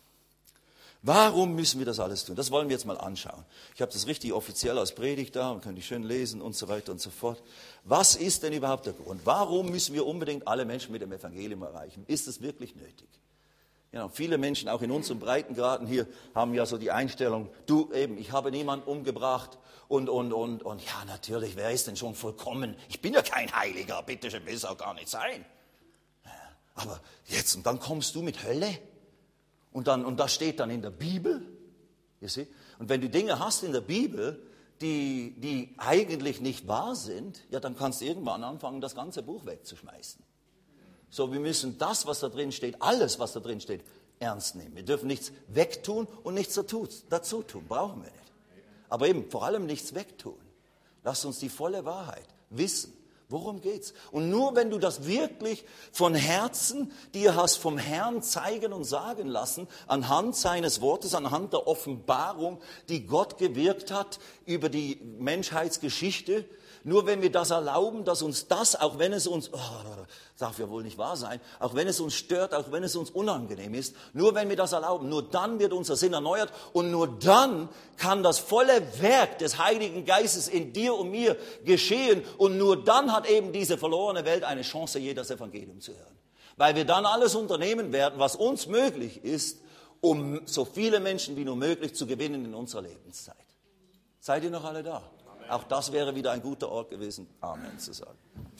Warum müssen wir das alles tun? Das wollen wir jetzt mal anschauen. Ich habe das richtig offiziell als Predigt da und kann die schön lesen und so weiter und so fort. Was ist denn überhaupt der Grund? Warum müssen wir unbedingt alle Menschen mit dem Evangelium erreichen? Ist es wirklich nötig? Ja, viele Menschen, auch in unseren Breitengraden hier, haben ja so die Einstellung, du eben, ich habe niemanden umgebracht und, und, und, und ja, natürlich, wer ist denn schon vollkommen? Ich bin ja kein Heiliger, bitteschön, will es auch gar nicht sein. Aber jetzt, und dann kommst du mit Hölle? Und, dann, und das steht dann in der Bibel. You see? Und wenn du Dinge hast in der Bibel, die, die eigentlich nicht wahr sind, ja, dann kannst du irgendwann anfangen, das ganze Buch wegzuschmeißen. So, wir müssen das, was da drin steht, alles, was da drin steht, ernst nehmen. Wir dürfen nichts wegtun und nichts dazu tun. Brauchen wir nicht. Aber eben vor allem nichts wegtun. Lasst uns die volle Wahrheit wissen, Worum geht's? Und nur wenn du das wirklich von Herzen dir hast vom Herrn zeigen und sagen lassen, anhand seines Wortes, anhand der Offenbarung, die Gott gewirkt hat über die Menschheitsgeschichte, nur wenn wir das erlauben, dass uns das, auch wenn es uns, oh, darf ja wohl nicht wahr sein, auch wenn es uns stört, auch wenn es uns unangenehm ist, nur wenn wir das erlauben, nur dann wird unser Sinn erneuert und nur dann kann das volle Werk des Heiligen Geistes in dir und mir geschehen und nur dann hat eben diese verlorene Welt eine Chance, je das Evangelium zu hören. Weil wir dann alles unternehmen werden, was uns möglich ist, um so viele Menschen wie nur möglich zu gewinnen in unserer Lebenszeit. Seid ihr noch alle da? Auch das wäre wieder ein guter Ort gewesen, Amen zu sagen.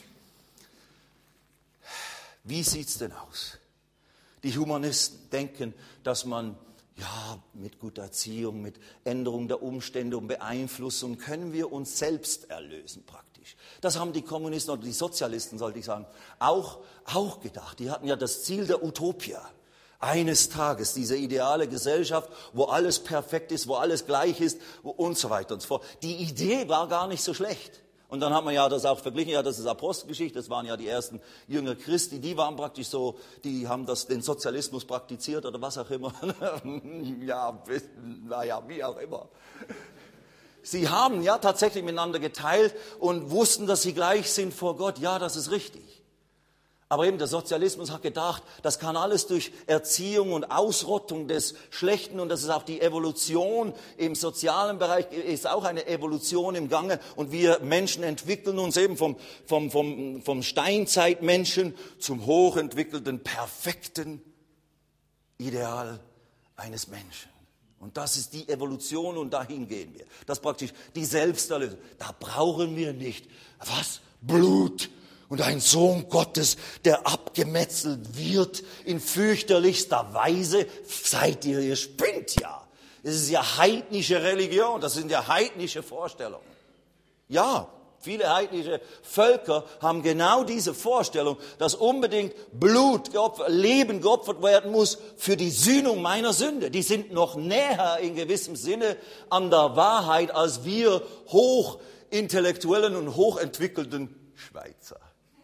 Wie sieht es denn aus? Die Humanisten denken, dass man ja mit guter Erziehung, mit Änderung der Umstände und Beeinflussung können wir uns selbst erlösen praktisch. Das haben die Kommunisten oder die Sozialisten, sollte ich sagen, auch, auch gedacht. Die hatten ja das Ziel der Utopia. Eines Tages, diese ideale Gesellschaft, wo alles perfekt ist, wo alles gleich ist und so weiter und so fort. Die Idee war gar nicht so schlecht. Und dann hat man ja das auch verglichen, ja, das ist Apostelgeschichte, das waren ja die ersten Jünger Christi, die waren praktisch so, die haben das, den Sozialismus praktiziert oder was auch immer. ja, naja, wie auch immer. Sie haben ja tatsächlich miteinander geteilt und wussten, dass sie gleich sind vor Gott. Ja, das ist richtig. Aber eben der Sozialismus hat gedacht, das kann alles durch Erziehung und Ausrottung des Schlechten und das ist auch die Evolution im sozialen Bereich, ist auch eine Evolution im Gange und wir Menschen entwickeln uns eben vom, vom, vom, vom Steinzeitmenschen zum hochentwickelten, perfekten Ideal eines Menschen. Und das ist die Evolution und dahin gehen wir. Das ist praktisch die Selbsterlösung. Da brauchen wir nicht, was? Blut. Und ein Sohn Gottes, der abgemetzelt wird in fürchterlichster Weise, seid ihr, ihr spinnt ja. Das ist ja heidnische Religion, das sind ja heidnische Vorstellungen. Ja, viele heidnische Völker haben genau diese Vorstellung, dass unbedingt Blut, geopfert, Leben geopfert werden muss für die Sühnung meiner Sünde. Die sind noch näher in gewissem Sinne an der Wahrheit als wir hochintellektuellen und hochentwickelten Schweizer.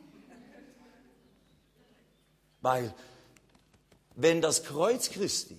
Weil, wenn das Kreuz Christi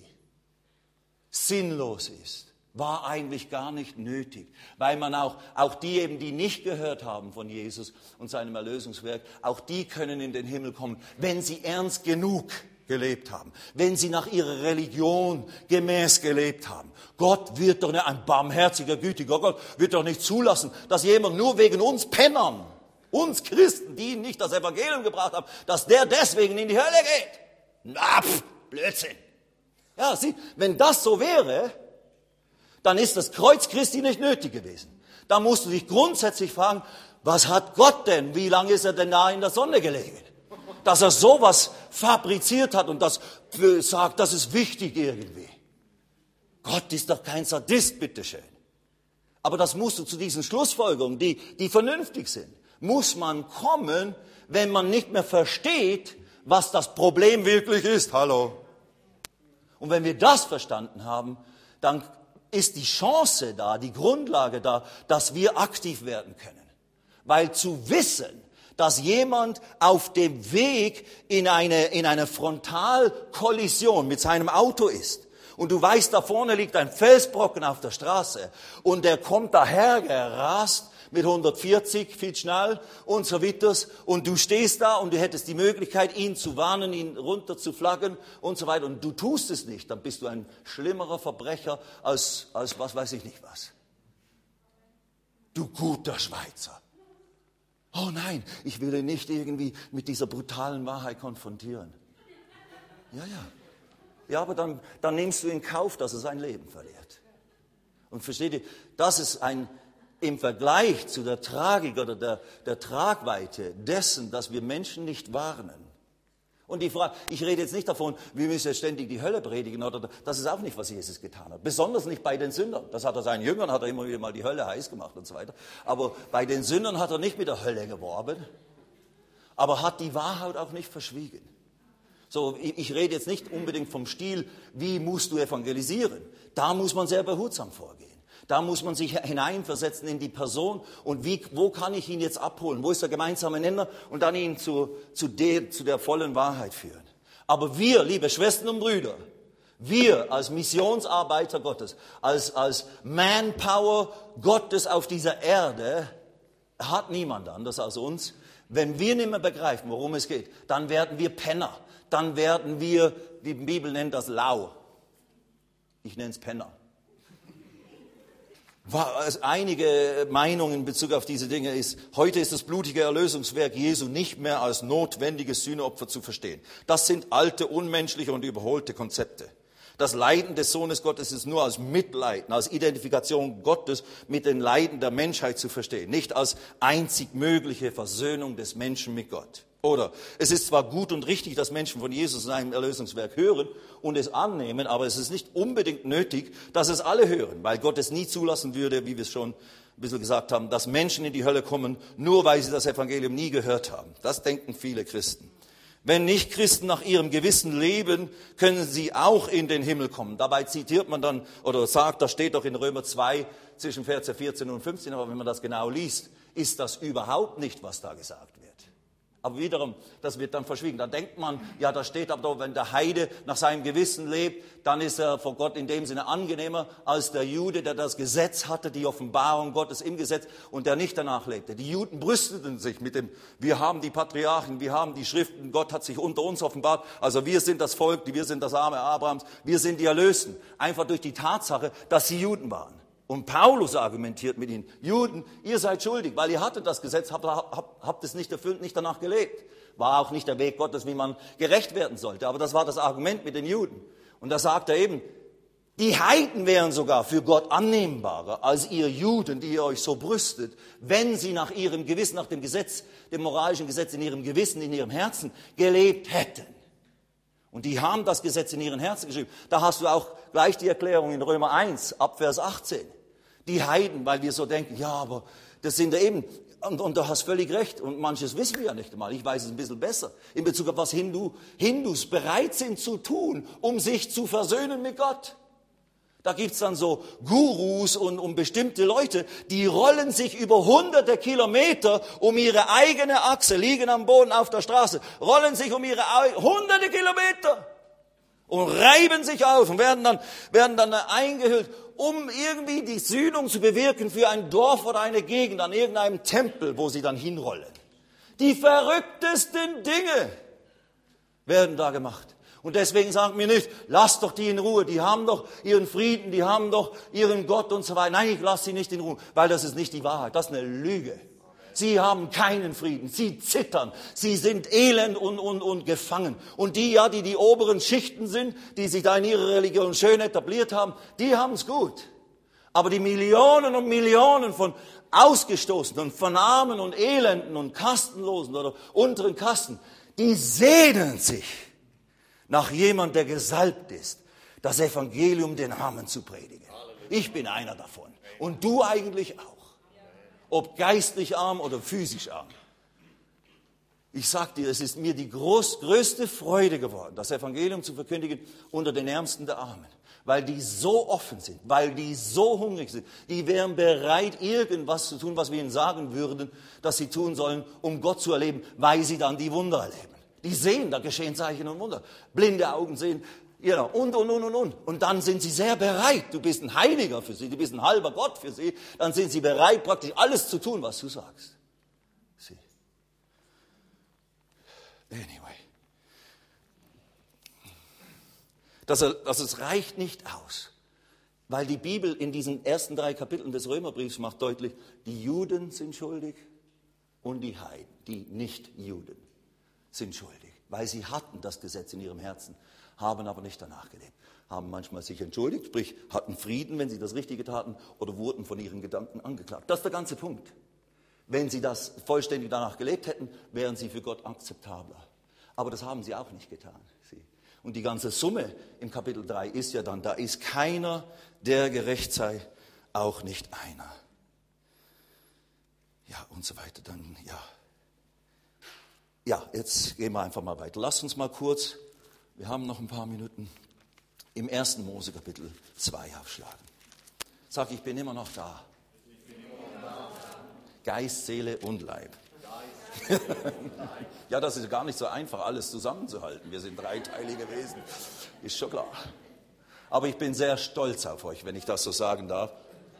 sinnlos ist, war eigentlich gar nicht nötig. Weil man auch, auch die eben, die nicht gehört haben von Jesus und seinem Erlösungswerk, auch die können in den Himmel kommen, wenn sie ernst genug gelebt haben. Wenn sie nach ihrer Religion gemäß gelebt haben. Gott wird doch nicht, ein barmherziger, gütiger Gott, wird doch nicht zulassen, dass jemand nur wegen uns Pennern, uns Christen, die ihm nicht das Evangelium gebracht haben, dass der deswegen in die Hölle geht. Na, pf, Blödsinn. Ja, sieh, wenn das so wäre, dann ist das Kreuz Christi nicht nötig gewesen. Da musst du dich grundsätzlich fragen, was hat Gott denn, wie lange ist er denn da in der Sonne gelegen? Dass er sowas fabriziert hat und das sagt, das ist wichtig irgendwie. Gott ist doch kein Sadist, bitteschön. Aber das musst du zu diesen Schlussfolgerungen, die, die vernünftig sind, muss man kommen, wenn man nicht mehr versteht, was das Problem wirklich ist. Hallo. Und wenn wir das verstanden haben, dann ist die Chance da, die Grundlage da, dass wir aktiv werden können. Weil zu wissen, dass jemand auf dem Weg in eine, in eine Frontalkollision mit seinem Auto ist, und du weißt, da vorne liegt ein Felsbrocken auf der Straße und der kommt daher gerast mit hundertvierzig, viel schnell und so weiter. Und du stehst da und du hättest die Möglichkeit, ihn zu warnen, ihn runter zu flaggen und so weiter. Und du tust es nicht, dann bist du ein schlimmerer Verbrecher als, als was weiß ich nicht was. Du guter Schweizer. Oh nein, ich will ihn nicht irgendwie mit dieser brutalen Wahrheit konfrontieren. Ja, ja. Ja, aber dann, dann nimmst du in Kauf, dass er sein Leben verliert. Und versteht ihr, das ist ein, im Vergleich zu der Tragik oder der, der Tragweite dessen, dass wir Menschen nicht warnen. Und die Frage, ich rede jetzt nicht davon, wir müssen jetzt ständig die Hölle predigen, oder das ist auch nicht, was Jesus getan hat. Besonders nicht bei den Sündern. Das hat er seinen Jüngern, hat er immer wieder mal die Hölle heiß gemacht und so weiter. Aber bei den Sündern hat er nicht mit der Hölle geworben, aber hat die Wahrheit auch nicht verschwiegen. So, ich rede jetzt nicht unbedingt vom Stil, wie musst du evangelisieren. Da muss man sehr behutsam vorgehen. Da muss man sich hineinversetzen in die Person und wie, wo kann ich ihn jetzt abholen? Wo ist der gemeinsame Nenner? Und dann ihn zu, zu, der, zu der vollen Wahrheit führen. Aber wir, liebe Schwestern und Brüder, wir als Missionsarbeiter Gottes, als, als Manpower Gottes auf dieser Erde, hat niemand anders als uns. Wenn wir nicht mehr begreifen, worum es geht, dann werden wir Penner. Dann werden wir, die Bibel nennt das lau. Ich nenne es Penner. Einige Meinungen in Bezug auf diese Dinge ist, heute ist das blutige Erlösungswerk Jesu nicht mehr als notwendiges Sühneopfer zu verstehen. Das sind alte, unmenschliche und überholte Konzepte. Das Leiden des Sohnes Gottes ist nur als Mitleiden, als Identifikation Gottes mit den Leiden der Menschheit zu verstehen, nicht als einzig mögliche Versöhnung des Menschen mit Gott. Oder es ist zwar gut und richtig, dass Menschen von Jesus in seinem Erlösungswerk hören und es annehmen, aber es ist nicht unbedingt nötig, dass es alle hören, weil Gott es nie zulassen würde, wie wir es schon ein bisschen gesagt haben, dass Menschen in die Hölle kommen, nur weil sie das Evangelium nie gehört haben. Das denken viele Christen. Wenn nicht Christen nach ihrem Gewissen leben, können sie auch in den Himmel kommen. Dabei zitiert man dann oder sagt, das steht doch in Römer zwei zwischen Verse vierzehn und fünfzehn, aber wenn man das genau liest, ist das überhaupt nicht, was da gesagt wird. Aber wiederum, das wird dann verschwiegen. Dann denkt man, ja, da steht aber doch, wenn der Heide nach seinem Gewissen lebt, dann ist er vor Gott in dem Sinne angenehmer als der Jude, der das Gesetz hatte, die Offenbarung Gottes im Gesetz und der nicht danach lebte. Die Juden brüsteten sich mit dem, wir haben die Patriarchen, wir haben die Schriften, Gott hat sich unter uns offenbart, also wir sind das Volk, wir sind das Arme Abrahams, wir sind die Erlösten. Einfach durch die Tatsache, dass sie Juden waren. Und Paulus argumentiert mit ihnen, Juden, ihr seid schuldig, weil ihr hattet das Gesetz, habt, habt, habt es nicht erfüllt, nicht danach gelebt. War auch nicht der Weg Gottes, wie man gerecht werden sollte. Aber das war das Argument mit den Juden. Und da sagt er eben, die Heiden wären sogar für Gott annehmbarer als ihr Juden, die ihr euch so brüstet, wenn sie nach ihrem Gewissen, nach dem Gesetz, dem moralischen Gesetz in ihrem Gewissen, in ihrem Herzen gelebt hätten. Und die haben das Gesetz in ihren Herzen geschrieben. Da hast du auch gleich die Erklärung in Römer eins, ab Vers achtzehn. Die Heiden, weil wir so denken, ja, aber das sind ja eben, und, und du hast völlig recht, und manches wissen wir ja nicht einmal, ich weiß es ein bisschen besser, in Bezug auf was Hindu, Hindus bereit sind zu tun, um sich zu versöhnen mit Gott. Da gibt's dann so Gurus und um bestimmte Leute, die rollen sich über hunderte Kilometer um ihre eigene Achse, liegen am Boden auf der Straße, rollen sich um ihre hunderte Kilometer und reiben sich auf und werden dann, werden dann eingehüllt, um irgendwie die Sühnung zu bewirken für ein Dorf oder eine Gegend an irgendeinem Tempel, wo sie dann hinrollen. Die verrücktesten Dinge werden da gemacht. Und deswegen sagt mir nicht, lasst doch die in Ruhe, die haben doch ihren Frieden, die haben doch ihren Gott und so weiter. Nein, ich lasse sie nicht in Ruhe, weil das ist nicht die Wahrheit, das ist eine Lüge. Sie haben keinen Frieden, sie zittern, sie sind elend und, und, und gefangen. Und die, ja, die die oberen Schichten sind, die sich da in ihrer Religion schön etabliert haben, die haben es gut. Aber die Millionen und Millionen von Ausgestoßenen und von Armen und Elenden und Kastenlosen oder unteren Kasten, die sehnen sich nach jemand, der gesalbt ist, das Evangelium den Armen zu predigen. Ich bin einer davon. Und du eigentlich auch. Ob geistlich arm oder physisch arm. Ich sag dir, es ist mir die groß, größte Freude geworden, das Evangelium zu verkündigen unter den Ärmsten der Armen. Weil die so offen sind, weil die so hungrig sind. Die wären bereit, irgendwas zu tun, was wir ihnen sagen würden, dass sie tun sollen, um Gott zu erleben, weil sie dann die Wunder erleben. Die sehen, da geschehen Zeichen und Wunder. Blinde Augen sehen, ja, und, und, und, und, und. Und dann sind sie sehr bereit. Du bist ein Heiliger für sie, du bist ein halber Gott für sie. Dann sind sie bereit, praktisch alles zu tun, was du sagst. Sie. Anyway. Das, das, es reicht nicht aus. Weil die Bibel in diesen ersten drei Kapiteln des Römerbriefs macht deutlich, die Juden sind schuldig und die Heiden, die Nicht-Juden, sind schuldig. Weil sie hatten das Gesetz in ihrem Herzen, haben aber nicht danach gelebt, haben manchmal sich entschuldigt, sprich hatten Frieden, wenn sie das Richtige taten, oder wurden von ihren Gedanken angeklagt. Das ist der ganze Punkt. Wenn sie das vollständig danach gelebt hätten, wären sie für Gott akzeptabler. Aber das haben sie auch nicht getan. Und die ganze Summe im Kapitel drei ist ja dann, da ist keiner, der gerecht sei, auch nicht einer. Ja, und so weiter, dann, ja. Ja, jetzt gehen wir einfach mal weiter. Lasst uns mal kurz, wir haben noch ein paar Minuten, im ersten Mose Kapitel zwei aufschlagen. Sag, ich bin immer noch da. Geist, Seele und Leib. Ja, das ist gar nicht so einfach, alles zusammenzuhalten. Wir sind dreiteilige Wesen, ist schon klar. Aber ich bin sehr stolz auf euch, wenn ich das so sagen darf.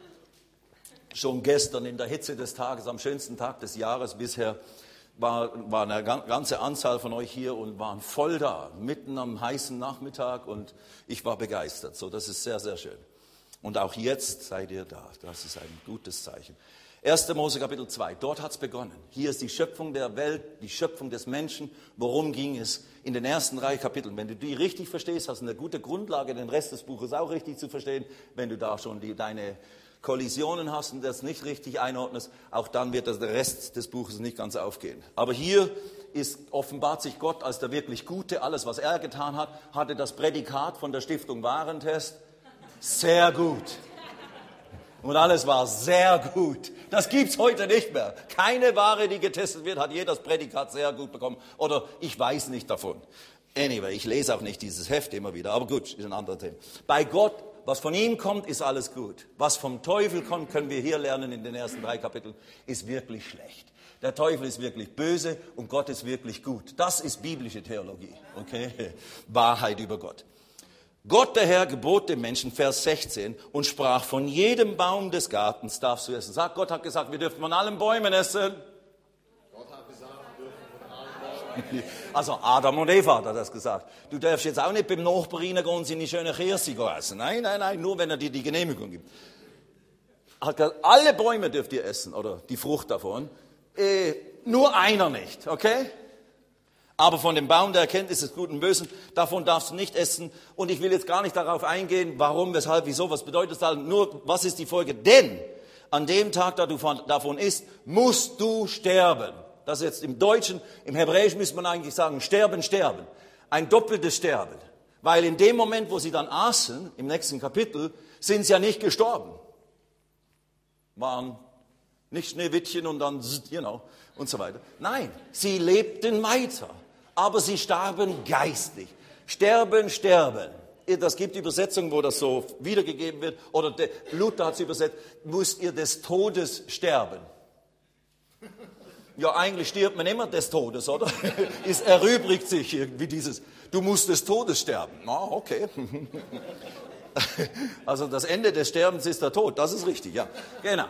Schon gestern in der Hitze des Tages, am schönsten Tag des Jahres bisher, war, war eine ganze Anzahl von euch hier und waren voll da, mitten am heißen Nachmittag, und ich war begeistert. So, das ist sehr, sehr schön. Und auch jetzt seid ihr da. Das ist ein gutes Zeichen. erster Mose Kapitel zwei, dort hat es begonnen. Hier ist die Schöpfung der Welt, die Schöpfung des Menschen. Worum ging es in den ersten drei Kapiteln? Wenn du die richtig verstehst, hast du eine gute Grundlage, den Rest des Buches auch richtig zu verstehen. Wenn du da schon die, deine Kollisionen hast und das nicht richtig einordnest, auch dann wird das der Rest des Buches nicht ganz aufgehen. Aber hier ist, offenbart sich Gott als der wirklich Gute. Alles, was er getan hat, hatte das Prädikat von der Stiftung Warentest. Sehr gut. Und alles war sehr gut. Das gibt's heute nicht mehr. Keine Ware, die getestet wird, hat je das Prädikat sehr gut bekommen. Oder ich weiß nicht davon. Anyway, ich lese auch nicht dieses Heft immer wieder. Aber gut, ist ein anderes Thema. Bei Gott, was von ihm kommt, ist alles gut. Was vom Teufel kommt, können wir hier lernen in den ersten drei Kapiteln, ist wirklich schlecht. Der Teufel ist wirklich böse und Gott ist wirklich gut. Das ist biblische Theologie. Okay? Wahrheit über Gott. Gott, der Herr, gebot dem Menschen, Vers sechzehn, und sprach, von jedem Baum des Gartens darfst du essen. Sag, Gott hat gesagt, wir dürfen von allen Bäumen essen. Gott hat gesagt, wir dürfen von allen Bäumen essen. Also Adam und Eva hat er das gesagt. Du darfst jetzt auch nicht beim Nachbarn gehen und seine schöne Kirse essen. Nein, nein, nein, nur wenn er dir die Genehmigung gibt. Er hat gesagt, alle Bäume dürft ihr essen, oder die Frucht davon. Äh, nur einer nicht, okay? Aber von dem Baum der Erkenntnis des Guten und Bösen, davon darfst du nicht essen. Und ich will jetzt gar nicht darauf eingehen, warum, weshalb, wieso, was bedeutet das. Nur, was ist die Folge? Denn an dem Tag, da du von, davon isst, musst du sterben. Das ist jetzt im Deutschen, im Hebräischen müsste man eigentlich sagen, sterben, sterben. Ein doppeltes Sterben. Weil in dem Moment, wo sie dann aßen, im nächsten Kapitel, sind sie ja nicht gestorben. Waren nicht Schneewittchen und dann, you know, und so weiter. Nein, sie lebten weiter. Aber sie starben geistlich. Sterben, sterben. Das gibt Übersetzungen, wo das so wiedergegeben wird. Oder der Luther hat es übersetzt, müsst ihr des Todes sterben. Ja, eigentlich stirbt man immer des Todes, oder? Es erübrigt sich irgendwie dieses, du musst des Todes sterben. Na, okay. Also das Ende des Sterbens ist der Tod, das ist richtig, ja. Genau.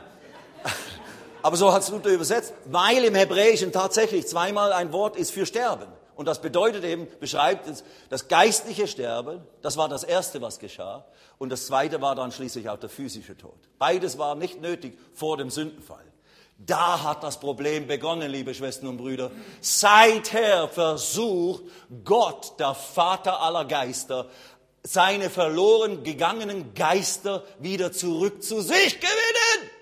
Aber so hat es Luther übersetzt, weil im Hebräischen tatsächlich zweimal ein Wort ist für Sterben. Und das bedeutet eben, beschreibt es, das geistliche Sterben, das war das Erste, was geschah. Und das Zweite war dann schließlich auch der physische Tod. Beides war nicht nötig vor dem Sündenfall. Da hat das Problem begonnen, liebe Schwestern und Brüder. Seither versucht Gott, der Vater aller Geister, seine verloren gegangenen Geister wieder zurück zu sich gewinnen.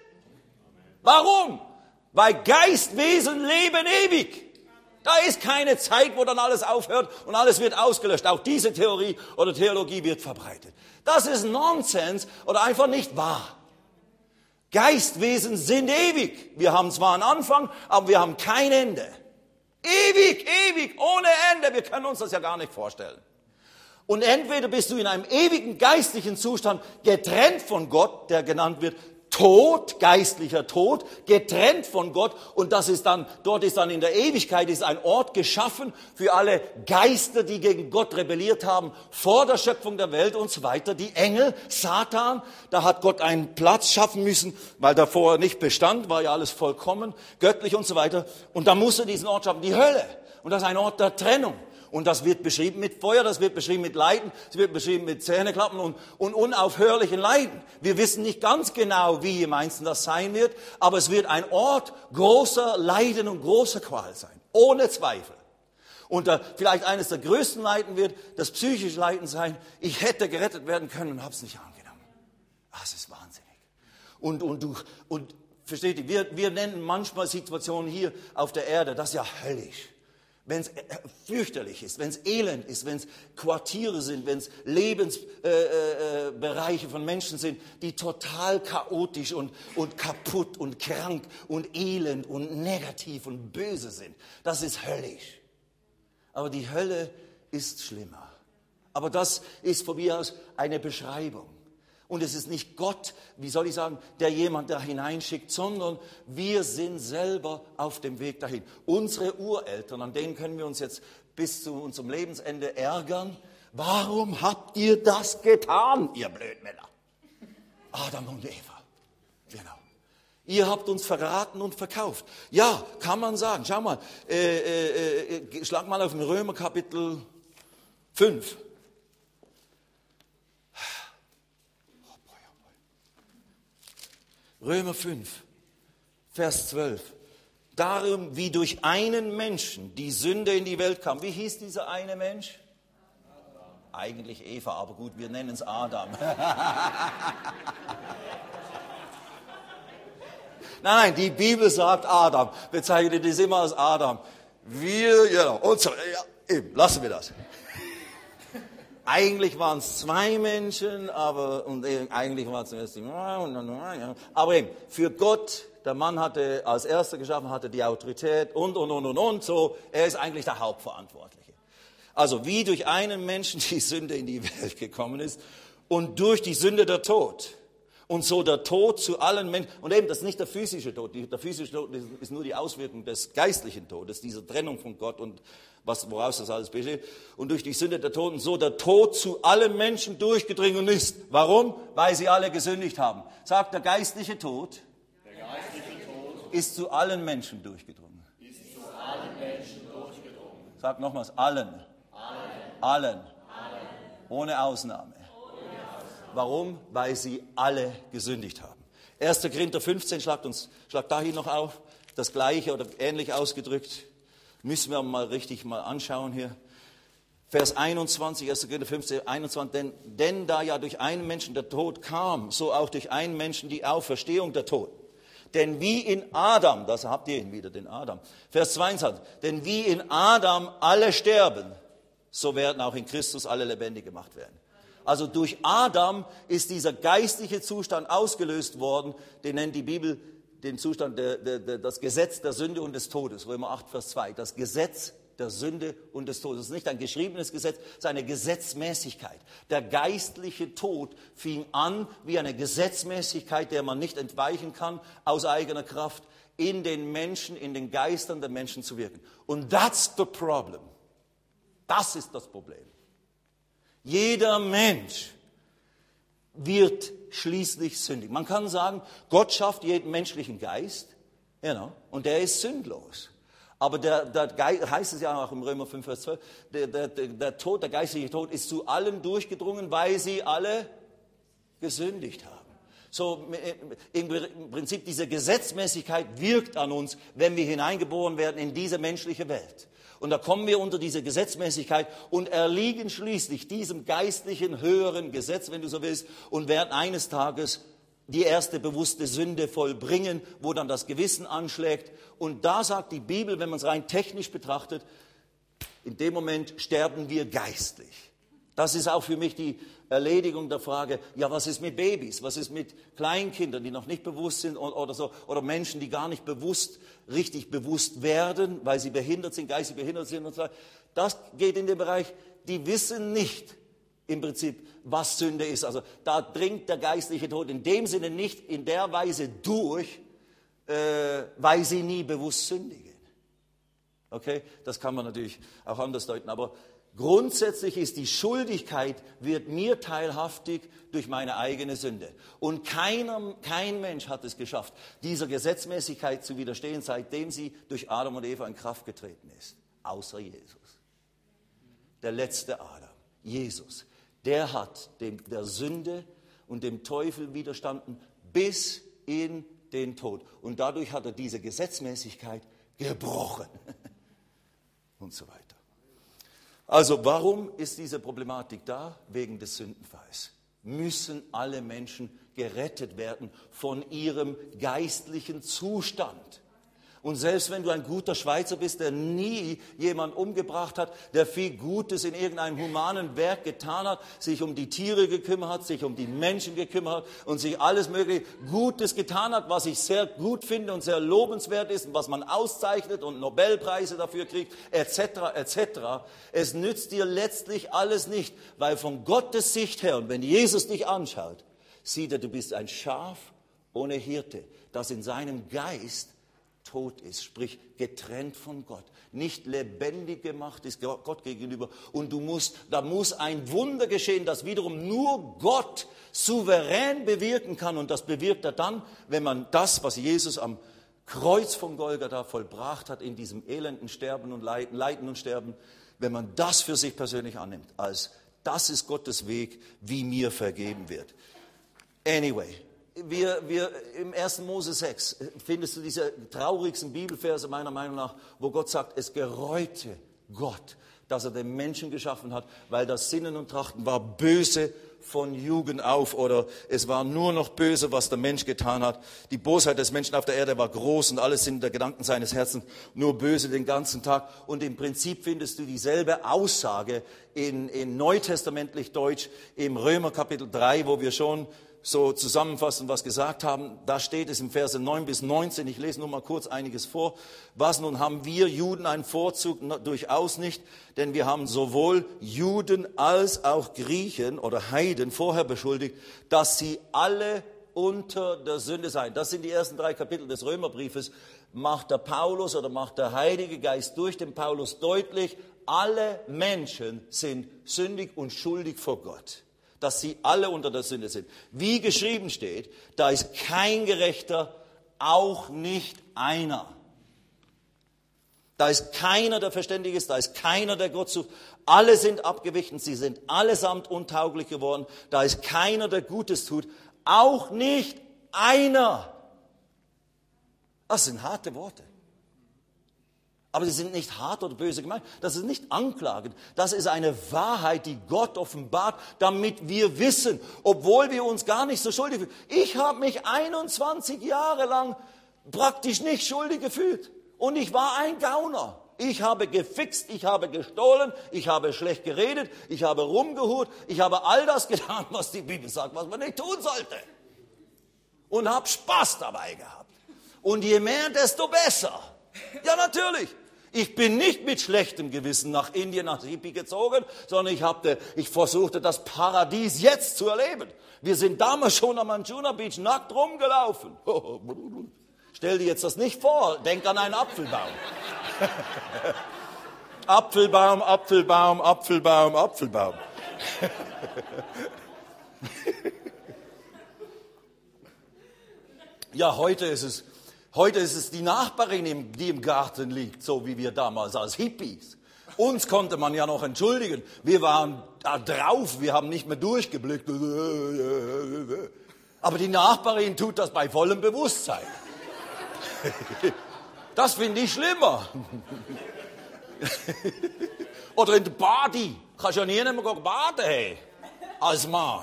Warum? Weil Geistwesen leben ewig. Da ist keine Zeit, wo dann alles aufhört und alles wird ausgelöscht. Auch diese Theorie oder Theologie wird verbreitet. Das ist Nonsens oder einfach nicht wahr. Geistwesen sind ewig. Wir haben zwar einen Anfang, aber wir haben kein Ende. Ewig, ewig, ohne Ende. Wir können uns das ja gar nicht vorstellen. Und entweder bist du in einem ewigen geistlichen Zustand getrennt von Gott, der genannt wird Tod, geistlicher Tod, getrennt von Gott, und das ist dann, dort ist dann in der Ewigkeit ist ein Ort geschaffen für alle Geister, die gegen Gott rebelliert haben, vor der Schöpfung der Welt und so weiter. Die Engel, Satan, da hat Gott einen Platz schaffen müssen, weil davor nicht bestand, war ja alles vollkommen, göttlich und so weiter. Und da musste diesen Ort schaffen, die Hölle. Und das ist ein Ort der Trennung. Und das wird beschrieben mit Feuer, das wird beschrieben mit Leiden, es wird beschrieben mit Zähneklappen und, und unaufhörlichen Leiden. Wir wissen nicht ganz genau, wie im Einzelnen das sein wird, aber es wird ein Ort großer Leiden und großer Qual sein, ohne Zweifel. Und da vielleicht eines der größten Leiden wird das psychische Leiden sein. Ich hätte gerettet werden können und habe es nicht angenommen. Ach, das ist wahnsinnig. Und, und, du, und versteht ihr, wir, wir nennen manchmal Situationen hier auf der Erde, das ist ja höllisch. Wenn es fürchterlich ist, wenn es elend ist, wenn es Quartiere sind, wenn es Lebensbereiche äh, äh, von Menschen sind, die total chaotisch und, und kaputt und krank und elend und negativ und böse sind. Das ist höllisch. Aber die Hölle ist schlimmer. Aber das ist von mir aus eine Beschreibung. Und es ist nicht Gott, wie soll ich sagen, der jemand da hineinschickt, sondern wir sind selber auf dem Weg dahin. Unsere Ureltern, an denen können wir uns jetzt bis zu unserem Lebensende ärgern. Warum habt ihr das getan, ihr Blödmänner? Adam und Eva. Genau. Ihr habt uns verraten und verkauft. Ja, kann man sagen. Schau mal, äh, äh, äh, schlag mal auf den Römer Kapitel fünf. Römer fünf, Vers zwölf. Darum, wie durch einen Menschen die Sünde in die Welt kam. Wie hieß dieser eine Mensch? Adam. Eigentlich Eva, aber gut, wir nennen es Adam. Nein, die Bibel sagt Adam, bezeichnet es immer als Adam. Wir, ja, und so, ja, eben, lassen wir das. Eigentlich waren es zwei Menschen, aber und eigentlich waren es erst die. Aber eben, für Gott, der Mann hatte als erster geschaffen, hatte die Autorität und, und, und, und, und, so. Er ist eigentlich der Hauptverantwortliche. Also wie durch einen Menschen die Sünde in die Welt gekommen ist und durch die Sünde der Tod. Und so der Tod zu allen Menschen, und eben das ist nicht der physische Tod, der physische Tod ist nur die Auswirkung des geistlichen Todes, dieser Trennung von Gott und was, woraus das alles besteht. Und durch die Sünde der Tod, und so der Tod zu allen Menschen durchgedrungen ist. Warum? Weil sie alle gesündigt haben. Sagt der geistliche Tod, der geistliche Tod ist zu allen Menschen durchgedrungen. Ist zu allen Menschen durchgedrungen. Sagt nochmals, allen. Allen. Allen. Allen. Ohne Ausnahme. Warum? Weil sie alle gesündigt haben. erster Korinther fünfzehn schlagt uns, schlagt da hier noch auf, das Gleiche oder ähnlich ausgedrückt. Müssen wir mal richtig mal anschauen hier. Vers einundzwanzig, erster Korinther fünfzehn, einundzwanzig. Denn, denn da ja durch einen Menschen der Tod kam, so auch durch einen Menschen die Auferstehung der Toten. Denn wie in Adam, das habt ihr ihn wieder, den Adam. Vers zweiundzwanzig. Denn wie in Adam alle sterben, so werden auch in Christus alle lebendig gemacht werden. Also durch Adam ist dieser geistliche Zustand ausgelöst worden, den nennt die Bibel den Zustand, der, der, der, das Gesetz der Sünde und des Todes, Römer acht, Vers zwei, das Gesetz der Sünde und des Todes. Das ist nicht ein geschriebenes Gesetz, es ist eine Gesetzmäßigkeit. Der geistliche Tod fing an wie eine Gesetzmäßigkeit, der man nicht entweichen kann, aus eigener Kraft, in den Menschen, in den Geistern der Menschen zu wirken. Und that's the problem. Das ist das Problem. Jeder Mensch wird schließlich sündig. Man kann sagen, Gott schafft jeden menschlichen Geist, genau, und der ist sündlos. Aber der, der Geist, heißt es ja auch im Römer fünf, Vers zwölf, der, der, der Tod, der geistliche Tod ist zu allen durchgedrungen, weil sie alle gesündigt haben. So im Prinzip diese Gesetzmäßigkeit wirkt an uns, wenn wir hineingeboren werden in diese menschliche Welt. Und da kommen wir unter diese Gesetzmäßigkeit und erliegen schließlich diesem geistlichen, höheren Gesetz, wenn du so willst, und werden eines Tages die erste bewusste Sünde vollbringen, wo dann das Gewissen anschlägt. Und da sagt die Bibel, wenn man es rein technisch betrachtet, in dem Moment sterben wir geistlich. Das ist auch für mich die Erledigung der Frage, ja, was ist mit Babys, was ist mit Kleinkindern, die noch nicht bewusst sind oder so, oder Menschen, die gar nicht bewusst, richtig bewusst werden, weil sie behindert sind, geistig behindert sind und so weiter. Das geht in den Bereich, die wissen nicht im Prinzip, was Sünde ist. Also da dringt der geistliche Tod in dem Sinne nicht in der Weise durch, äh, weil sie nie bewusst sündigen. Okay, das kann man natürlich auch anders deuten, aber grundsätzlich ist die Schuldigkeit, wird mir teilhaftig durch meine eigene Sünde. Und keiner, kein Mensch hat es geschafft, dieser Gesetzmäßigkeit zu widerstehen, seitdem sie durch Adam und Eva in Kraft getreten ist. Außer Jesus. Der letzte Adam, Jesus, der hat dem, der Sünde und dem Teufel widerstanden bis in den Tod. Und dadurch hat er diese Gesetzmäßigkeit gebrochen. Und so weiter. Also warum ist diese Problematik da? Wegen des Sündenfalls. Müssen alle Menschen gerettet werden von ihrem geistlichen Zustand. Und selbst wenn du ein guter Schweizer bist, der nie jemanden umgebracht hat, der viel Gutes in irgendeinem humanen Werk getan hat, sich um die Tiere gekümmert hat, sich um die Menschen gekümmert hat und sich alles mögliche Gutes getan hat, was ich sehr gut finde und sehr lobenswert ist und was man auszeichnet und Nobelpreise dafür kriegt, et cetera et cetera. Es nützt dir letztlich alles nicht, weil von Gottes Sicht her, und wenn Jesus dich anschaut, sieht er, du bist ein Schaf ohne Hirte, das in seinem Geist tot ist, sprich getrennt von Gott, nicht lebendig gemacht ist Gott gegenüber. Und du musst, da muss ein Wunder geschehen, das wiederum nur Gott souverän bewirken kann. Und das bewirkt er dann, wenn man das, was Jesus am Kreuz von Golgatha vollbracht hat, in diesem elenden Sterben und Leiden, Leiden und Sterben, wenn man das für sich persönlich annimmt, als das ist Gottes Weg, wie mir vergeben wird. Anyway. Wir, wir, im ersten Mose sechs findest du diese traurigsten Bibelverse meiner Meinung nach, wo Gott sagt, es gereute Gott, dass er den Menschen geschaffen hat, weil das Sinnen und Trachten war böse von Jugend auf oder es war nur noch böse, was der Mensch getan hat. Die Bosheit des Menschen auf der Erde war groß und alles sind der Gedanken seines Herzens nur böse den ganzen Tag. Und im Prinzip findest du dieselbe Aussage in, in neutestamentlich Deutsch im Römer Kapitel drei, wo wir schon so zusammenfassen, was gesagt haben. Da steht es im Verse neun bis neunzehn. Ich lese nur mal kurz einiges vor. Was nun haben wir Juden einen Vorzug? Na, durchaus nicht, denn wir haben sowohl Juden als auch Griechen oder Heiden vorher beschuldigt, dass sie alle unter der Sünde seien. Das sind die ersten drei Kapitel des Römerbriefes. Macht der Paulus oder macht der Heilige Geist durch den Paulus deutlich, alle Menschen sind sündig und schuldig vor Gott. Dass sie alle unter der Sünde sind. Wie geschrieben steht, da ist kein Gerechter, auch nicht einer. Da ist keiner, der verständig ist, da ist keiner, der Gott sucht. Alle sind abgewichen, sie sind allesamt untauglich geworden. Da ist keiner, der Gutes tut, auch nicht einer. Das sind harte Worte. Aber sie sind nicht hart oder böse gemeint. Das ist nicht anklagend. Das ist eine Wahrheit, die Gott offenbart, damit wir wissen, obwohl wir uns gar nicht so schuldig fühlen. Ich habe mich einundzwanzig Jahre lang praktisch nicht schuldig gefühlt. Und ich war ein Gauner. Ich habe gefixt, ich habe gestohlen, ich habe schlecht geredet, ich habe rumgehurt, ich habe all das getan, was die Bibel sagt, was man nicht tun sollte. Und habe Spaß dabei gehabt. Und je mehr, desto besser. Ja, natürlich. Ich bin nicht mit schlechtem Gewissen nach Indien, nach Hippie gezogen, sondern ich, hab, ich versuchte, das Paradies jetzt zu erleben. Wir sind damals schon am Manjuna Beach nackt rumgelaufen. Stell dir jetzt das nicht vor, denk an einen Apfelbaum. Apfelbaum, Apfelbaum, Apfelbaum, Apfelbaum. Ja, heute ist es... Heute ist es die Nachbarin, die im Garten liegt, so wie wir damals als Hippies. Uns konnte man ja noch entschuldigen. Wir waren da drauf, wir haben nicht mehr durchgeblickt. Aber die Nachbarin tut das bei vollem Bewusstsein. Das finde ich schlimmer. Oder in der Badi. Kannst ja nie mehr baden, hey, als Mann.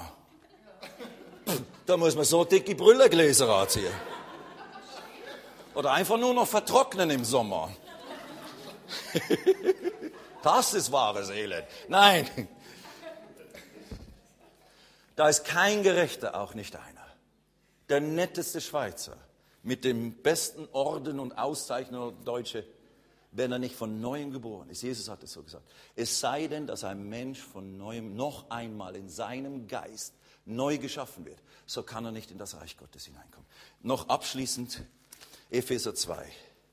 Da muss man so dicke Brüllegläser anziehen. Oder einfach nur noch vertrocknen im Sommer. Das ist wahres Elend. Nein. Da ist kein Gerechter, auch nicht einer. Der netteste Schweizer mit dem besten Orden und Auszeichnung der Deutsche, wenn er nicht von Neuem geboren ist. Jesus hat es so gesagt. Es sei denn, dass ein Mensch von Neuem noch einmal in seinem Geist neu geschaffen wird. So kann er nicht in das Reich Gottes hineinkommen. Noch abschließend Epheser zwei.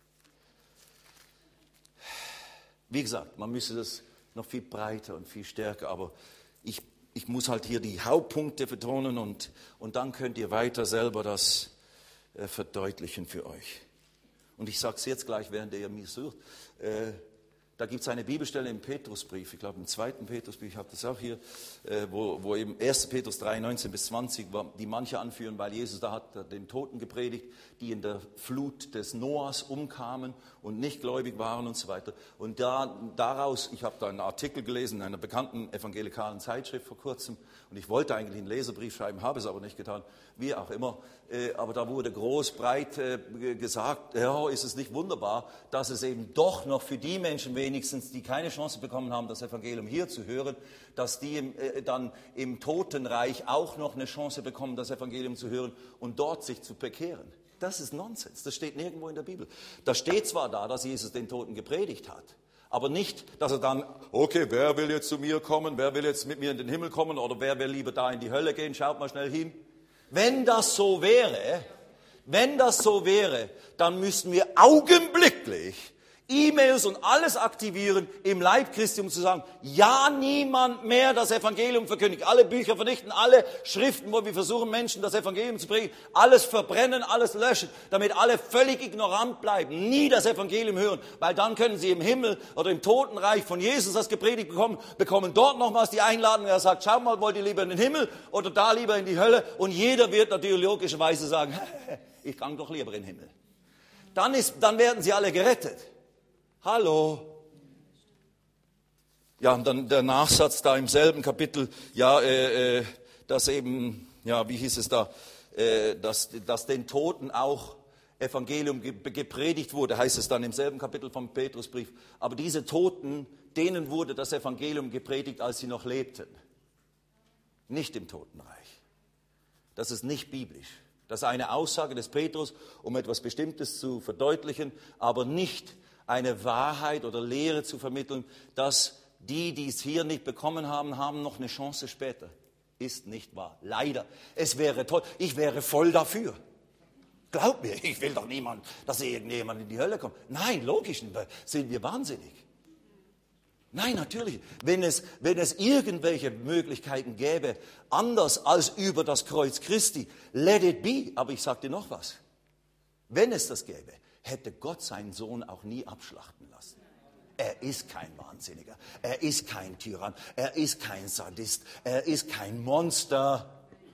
Wie gesagt, man müsste das noch viel breiter und viel stärker, aber ich, ich muss halt hier die Hauptpunkte betonen und, und dann könnt ihr weiter selber das äh, verdeutlichen für euch. Und ich sage es jetzt gleich, während ihr mir sucht. Äh, Da gibt es eine Bibelstelle im Petrusbrief, ich glaube im zweiten Petrusbrief, ich habe das auch hier, äh, wo, wo eben erster Petrus drei, neunzehn bis zwanzig, die manche anführen, weil Jesus da hat den Toten gepredigt, die in der Flut des Noahs umkamen und nicht gläubig waren und so weiter. Und da, daraus, ich habe da einen Artikel gelesen in einer bekannten evangelikalen Zeitschrift vor kurzem und ich wollte eigentlich einen Leserbrief schreiben, habe es aber nicht getan, wie auch immer. Äh, aber da wurde groß, breit äh, gesagt, ja, ist es nicht wunderbar, dass es eben doch noch für die Menschen wenigstens, die keine Chance bekommen haben, das Evangelium hier zu hören, dass die im, äh, dann im Totenreich auch noch eine Chance bekommen, das Evangelium zu hören und dort sich zu bekehren. Das ist Nonsens, das steht nirgendwo in der Bibel. Da steht zwar da, dass Jesus den Toten gepredigt hat, aber nicht, dass er dann, okay, wer will jetzt zu mir kommen, wer will jetzt mit mir in den Himmel kommen oder wer will lieber da in die Hölle gehen, schaut mal schnell hin. Wenn das so wäre, wenn das so wäre, dann müssten wir augenblicklich E-Mails und alles aktivieren im Leib Christi, um zu sagen, ja, niemand mehr das Evangelium verkündigt. Alle Bücher vernichten, alle Schriften, wo wir versuchen, Menschen das Evangelium zu bringen, alles verbrennen, alles löschen, damit alle völlig ignorant bleiben, nie das Evangelium hören, weil dann können sie im Himmel oder im Totenreich von Jesus das gepredigt bekommen, bekommen dort nochmals die Einladung, er sagt, schau mal, wollt ihr lieber in den Himmel oder da lieber in die Hölle? Und jeder wird natürlich logischerweise sagen, ich kann doch lieber in den Himmel. Dann, ist, dann werden sie alle gerettet. Hallo. Ja, und dann der Nachsatz da im selben Kapitel, ja, äh, äh, dass eben, ja, wie hieß es da, äh, dass, dass den Toten auch Evangelium ge- gepredigt wurde, heißt es dann im selben Kapitel vom Petrusbrief. Aber diese Toten, denen wurde das Evangelium gepredigt, als sie noch lebten. Nicht im Totenreich. Das ist nicht biblisch. Das ist eine Aussage des Petrus, um etwas Bestimmtes zu verdeutlichen, aber nicht eine Wahrheit oder Lehre zu vermitteln, dass die, die es hier nicht bekommen haben, haben noch eine Chance später. Ist nicht wahr. Leider. Es wäre toll. Ich wäre voll dafür. Glaub mir, ich will doch niemand, dass irgendjemand in die Hölle kommt. Nein, logisch, sind wir wahnsinnig. Nein, natürlich. Wenn es, wenn es irgendwelche Möglichkeiten gäbe, anders als über das Kreuz Christi, let it be. Aber ich sage dir noch was. Wenn es das gäbe, hätte Gott seinen Sohn auch nie abschlachten lassen. Er ist kein Wahnsinniger, er ist kein Tyrann, er ist kein Sadist, er ist kein Monster.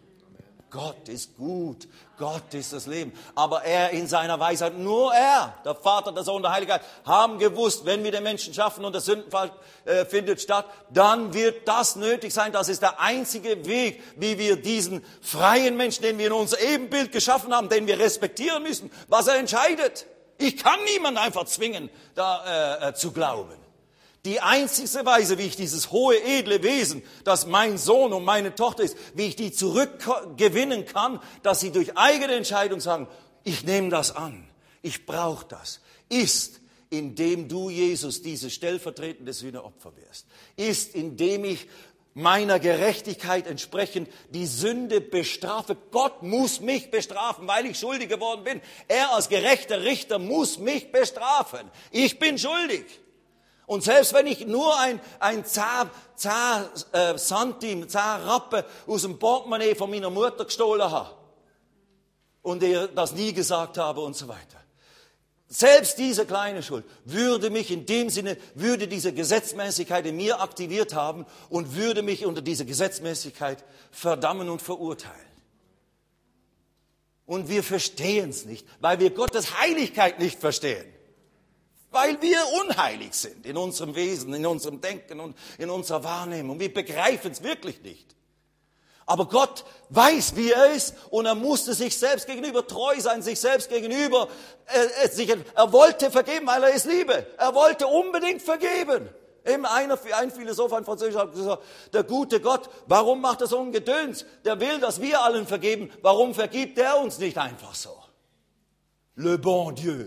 Gott ist gut, Gott ist das Leben. Aber er in seiner Weisheit, nur er, der Vater, der Sohn, der Heilige Geist, haben gewusst, wenn wir den Menschen schaffen und der Sündenfall äh, findet statt, dann wird das nötig sein. Das ist der einzige Weg, wie wir diesen freien Menschen, den wir in unser Ebenbild geschaffen haben, den wir respektieren müssen, was er entscheidet. Ich kann niemanden einfach zwingen, da äh, zu glauben. Die einzige Weise, wie ich dieses hohe, edle Wesen, das mein Sohn und meine Tochter ist, wie ich die zurückgewinnen kann, dass sie durch eigene Entscheidung sagen, ich nehme das an, ich brauche das, ist, indem du, Jesus, dieses stellvertretende Sühneopfer wirst. Ist, indem ich meiner Gerechtigkeit entsprechend die Sünde bestrafe. Gott muss mich bestrafen, weil ich schuldig geworden bin. Er als gerechter Richter muss mich bestrafen. Ich bin schuldig. Und selbst wenn ich nur ein, ein zar, zar äh, Santim, zar Rappe aus dem Portemonnaie von meiner Mutter gestohlen habe und ihr das nie gesagt habe und so weiter. Selbst diese kleine Schuld würde mich in dem Sinne, würde diese Gesetzmäßigkeit in mir aktiviert haben und würde mich unter diese Gesetzmäßigkeit verdammen und verurteilen. Und wir verstehen es nicht, weil wir Gottes Heiligkeit nicht verstehen. Weil wir unheilig sind in unserem Wesen, in unserem Denken und in unserer Wahrnehmung. Wir begreifen es wirklich nicht. Aber Gott weiß, wie er ist, und er musste sich selbst gegenüber treu sein, sich selbst gegenüber, äh, sich, er wollte vergeben, weil er ist Liebe. Er wollte unbedingt vergeben. Eben einer, ein Philosoph, ein Französischer, hat gesagt, der gute Gott, warum macht er so ein Gedöns? Der will, dass wir allen vergeben. Warum vergibt er uns nicht einfach so? Le bon Dieu.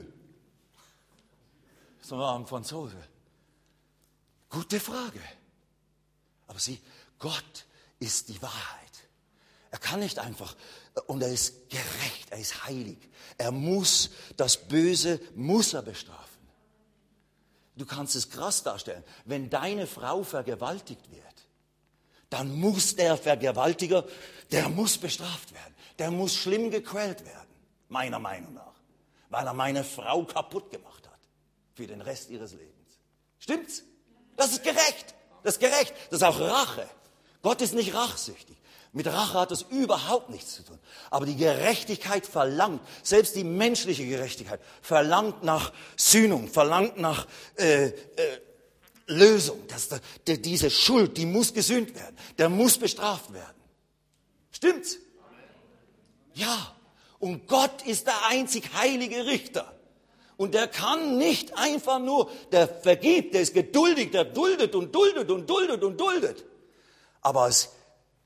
Das war ein Franzose. Gute Frage. Aber sieh, Gott ist die Wahrheit. Er kann nicht einfach, und er ist gerecht, er ist heilig. Er muss, das Böse muss er bestrafen. Du kannst es krass darstellen. Wenn deine Frau vergewaltigt wird, dann muss der Vergewaltiger, der muss bestraft werden. Der muss schlimm gequält werden, meiner Meinung nach. Weil er meine Frau kaputt gemacht hat. Für den Rest ihres Lebens. Stimmt's? Das ist gerecht. Das ist gerecht. Das ist auch Rache. Gott ist nicht rachsüchtig. Mit Rache hat das überhaupt nichts zu tun. Aber die Gerechtigkeit verlangt, selbst die menschliche Gerechtigkeit, verlangt nach Sühnung, verlangt nach äh, äh, Lösung. Das, der, diese Schuld, die muss gesühnt werden. Der muss bestraft werden. Stimmt's? Ja. Und Gott ist der einzig heilige Richter. Und der kann nicht einfach nur, der vergibt, der ist geduldig, der duldet und duldet und duldet und duldet. Aber als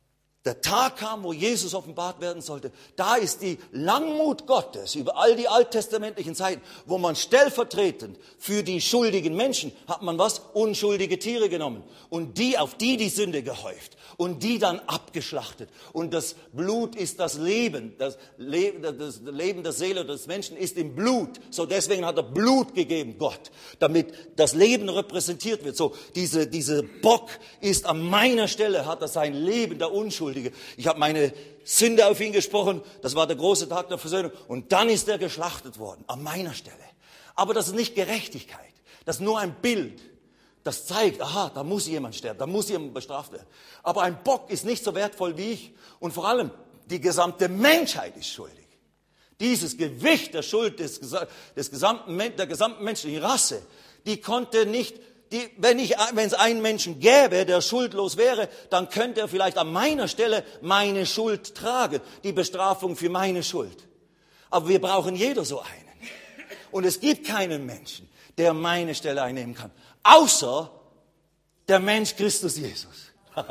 der Tag kam, wo Jesus offenbart werden sollte. Da ist die Langmut Gottes über all die alttestamentlichen Zeiten, wo man stellvertretend für die schuldigen Menschen, hat man was? Unschuldige Tiere genommen. Und die, auf die die Sünde gehäuft. Und die dann abgeschlachtet. Und das Blut ist das Leben. Das Leben, das Leben der Seele des Menschen ist im Blut. So deswegen hat er Blut gegeben, Gott. Damit das Leben repräsentiert wird. So diese, diese Bock ist an meiner Stelle, hat er sein Leben, der Unschuldige. Ich habe meine Sünde auf ihn gesprochen. Das war der große Tag der Versöhnung. Und dann ist er geschlachtet worden. An meiner Stelle. Aber das ist nicht Gerechtigkeit. Das ist nur ein Bild. Das zeigt, aha, da muss jemand sterben, da muss jemand bestraft werden. Aber ein Bock ist nicht so wertvoll wie ich. Und vor allem, die gesamte Menschheit ist schuldig. Dieses Gewicht der Schuld des, des gesamten, der gesamten menschlichen Rasse, die konnte nicht, die, wenn ich, wenn es einen Menschen gäbe, der schuldlos wäre, dann könnte er vielleicht an meiner Stelle meine Schuld tragen, die Bestrafung für meine Schuld. Aber wir brauchen jeder so einen. Und es gibt keinen Menschen, der meine Stelle einnehmen kann. Außer der Mensch Christus Jesus.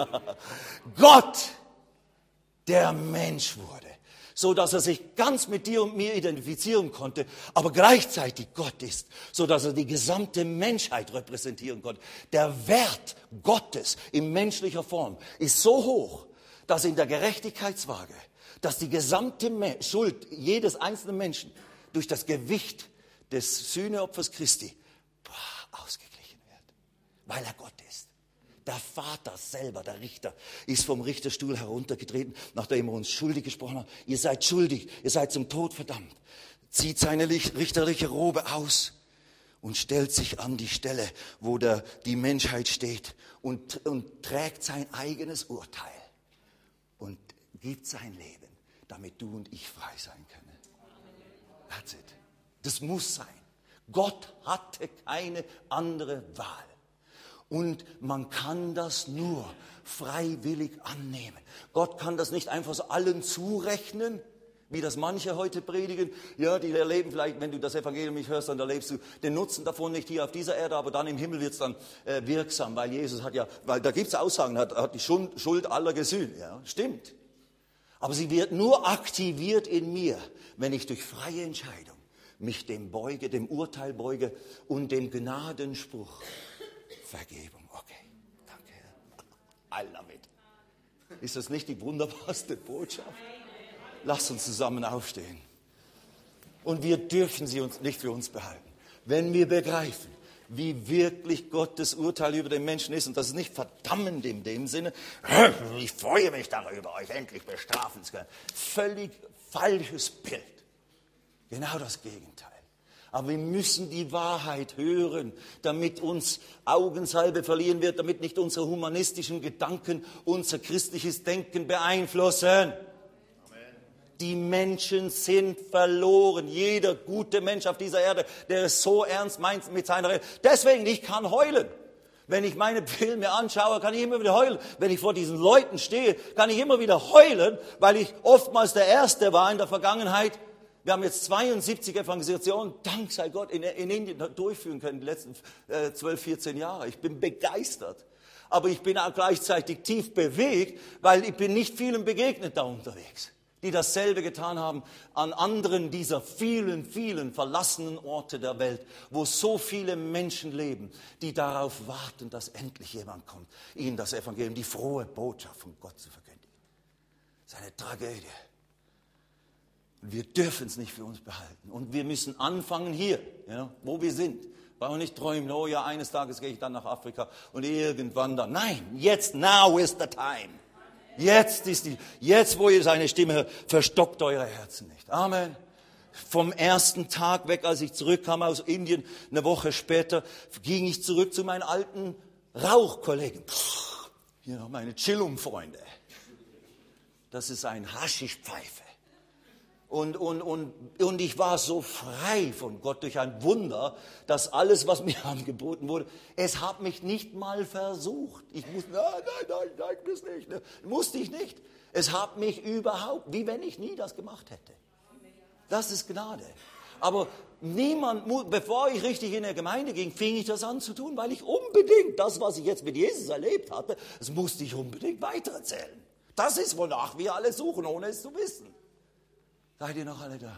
Gott, der Mensch wurde, so dass er sich ganz mit dir und mir identifizieren konnte, aber gleichzeitig Gott ist, so dass er die gesamte Menschheit repräsentieren konnte. Der Wert Gottes in menschlicher Form ist so hoch, dass in der Gerechtigkeitswaage, dass die gesamte Schuld jedes einzelnen Menschen durch das Gewicht des Sühneopfers Christi ausgeglichen. Weil er Gott ist. Der Vater selber, der Richter, ist vom Richterstuhl heruntergetreten, nachdem er uns schuldig gesprochen hat. Ihr seid schuldig, ihr seid zum Tod verdammt. Zieht seine richterliche Robe aus und stellt sich an die Stelle, wo der, die Menschheit steht und, und trägt sein eigenes Urteil und gibt sein Leben, damit du und ich frei sein können. That's it. Das muss sein. Gott hatte keine andere Wahl. Und man kann das nur freiwillig annehmen. Gott kann das nicht einfach so allen zurechnen, wie das manche heute predigen. Ja, die erleben vielleicht, wenn du das Evangelium nicht hörst, dann erlebst du den Nutzen davon nicht hier auf dieser Erde, aber dann im Himmel wird es dann äh, wirksam, weil Jesus hat ja, weil da gibt es Aussagen, hat, hat die Schuld aller gesühnt. Ja, stimmt. Aber sie wird nur aktiviert in mir, wenn ich durch freie Entscheidung mich dem beuge, dem Urteil beuge und dem Gnadenspruch Vergebung. Okay, danke. I love it. Ist das nicht die wunderbarste Botschaft? Lasst uns zusammen aufstehen. Und wir dürfen sie uns nicht für uns behalten. Wenn wir begreifen, wie wirklich Gottes Urteil über den Menschen ist, und das ist nicht verdammend in dem Sinne, ich freue mich darüber, euch endlich bestrafen zu können. Völlig falsches Bild. Genau das Gegenteil. Aber wir müssen die Wahrheit hören, damit uns Augensalbe verliehen wird, damit nicht unsere humanistischen Gedanken unser christliches Denken beeinflussen. Amen. Die Menschen sind verloren. Jeder gute Mensch auf dieser Erde, der es so ernst meint mit seiner Rede. Deswegen, ich kann heulen. Wenn ich meine Filme anschaue, kann ich immer wieder heulen. Wenn ich vor diesen Leuten stehe, kann ich immer wieder heulen, weil ich oftmals der Erste war in der Vergangenheit. Wir haben jetzt zweiundsiebzig Evangelisationen, dank sei Gott, in, in Indien durchführen können, die letzten äh, zwölf, vierzehn Jahre. Ich bin begeistert. Aber ich bin auch gleichzeitig tief bewegt, weil ich bin nicht vielen begegnet da unterwegs, die dasselbe getan haben an anderen dieser vielen, vielen verlassenen Orte der Welt, wo so viele Menschen leben, die darauf warten, dass endlich jemand kommt, ihnen das Evangelium, die frohe Botschaft von Gott zu verkündigen. Das ist eine Tragödie. Wir dürfen es nicht für uns behalten. Und wir müssen anfangen hier, ja, wo wir sind. Brauchen nicht träumen, oh ja, eines Tages gehe ich dann nach Afrika und irgendwann dann. Nein, jetzt, now is the time. Jetzt ist die, jetzt, wo ihr seine Stimme hört, verstockt eure Herzen nicht. Amen. Vom ersten Tag weg, als ich zurückkam aus Indien, eine Woche später, ging ich zurück zu meinen alten Rauchkollegen. Ja, meine Chillum-Freunde. Das ist ein Haschischpfeife. Und, und, und, und ich war so frei von Gott durch ein Wunder, dass alles, was mir angeboten wurde, es hat mich nicht mal versucht. Ich musste, nein, nein, nein, nein, das nicht. Ne? Musste ich nicht. Es hat mich überhaupt, wie wenn ich nie das gemacht hätte. Das ist Gnade. Aber niemand, bevor ich richtig in der Gemeinde ging, fing ich das an zu tun, weil ich unbedingt das, was ich jetzt mit Jesus erlebt hatte, das musste ich unbedingt weitererzählen. Das ist, wonach wir alle suchen, ohne es zu wissen. Seid ihr noch alle da?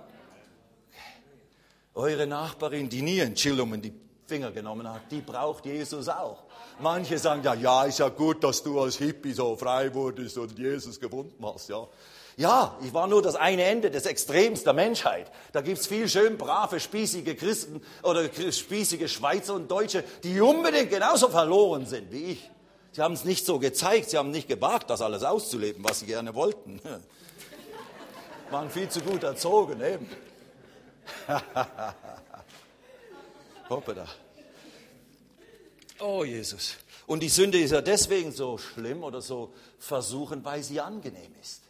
Eure Nachbarin, die nie ein Chillum in die Finger genommen hat, die braucht Jesus auch. Manche sagen, ja, ja, ist ja gut, dass du als Hippie so frei wurdest und Jesus gefunden hast, ja. Ja, ich war nur das eine Ende des Extrems der Menschheit. Da gibt's viel schön brave, spießige Christen oder spießige Schweizer und Deutsche, die unbedingt genauso verloren sind wie ich. Sie haben es nicht so gezeigt, sie haben nicht gewagt, das alles auszuleben, was sie gerne wollten. Waren viel zu gut erzogen, eben. Hoppala. Oh, Jesus. Und die Sünde ist ja deswegen so schlimm oder so versuchen, weil sie angenehm ist.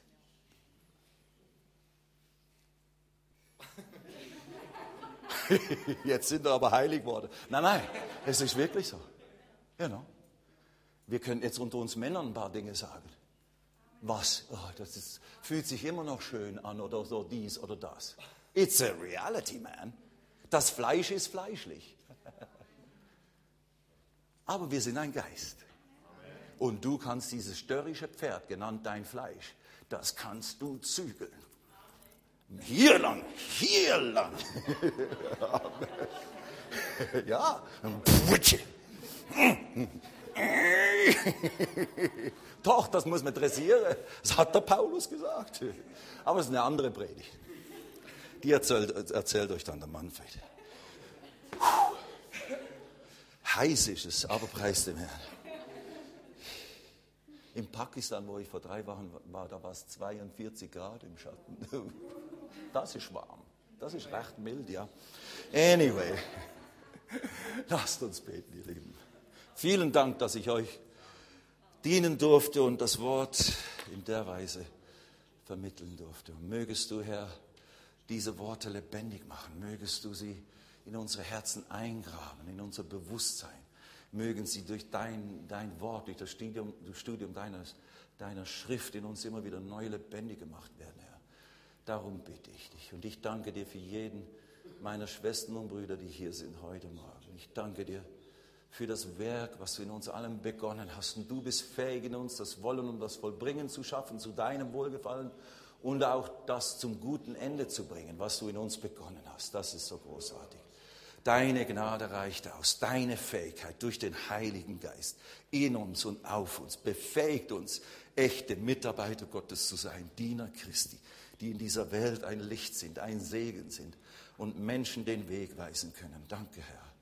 Jetzt sind wir aber heilig geworden. Nein, nein, es ist wirklich so. Genau. Wir können jetzt unter uns Männern ein paar Dinge sagen. Was? Oh, das ist, fühlt sich immer noch schön an oder so dies oder das. It's a reality, man. Das Fleisch ist fleischlich. Aber wir sind ein Geist. Und du kannst dieses störrische Pferd, genannt dein Fleisch, das kannst du zügeln. Hier lang, hier lang. Ja. Doch, das muss man dressieren. Das hat der Paulus gesagt. Aber es ist eine andere Predigt. Die erzählt, erzählt euch dann der Manfred. Heiß ist es, aber preis dem Herrn. In Pakistan, wo ich vor drei Wochen war, da war es zweiundvierzig Grad im Schatten. Das ist warm. Das ist recht mild, ja. Anyway, lasst uns beten, ihr Lieben. Vielen Dank, dass ich euch dienen durfte und das Wort in der Weise vermitteln durfte. Und mögest du, Herr, diese Worte lebendig machen. Mögest du sie in unsere Herzen eingraben, in unser Bewusstsein. Mögen sie durch dein, dein Wort, durch das Studium, das Studium deines, deiner Schrift in uns immer wieder neu lebendig gemacht werden, Herr. Darum bitte ich dich. Und ich danke dir für jeden meiner Schwestern und Brüder, die hier sind heute Morgen. Ich danke dir für das Werk, was du in uns allen begonnen hast. Und du bist fähig in uns, das Wollen und das Vollbringen zu schaffen, zu deinem Wohlgefallen und auch das zum guten Ende zu bringen, was du in uns begonnen hast. Das ist so großartig. Deine Gnade reicht aus, deine Fähigkeit durch den Heiligen Geist in uns und auf uns befähigt uns, echte Mitarbeiter Gottes zu sein, Diener Christi, die in dieser Welt ein Licht sind, ein Segen sind und Menschen den Weg weisen können. Danke, Herr.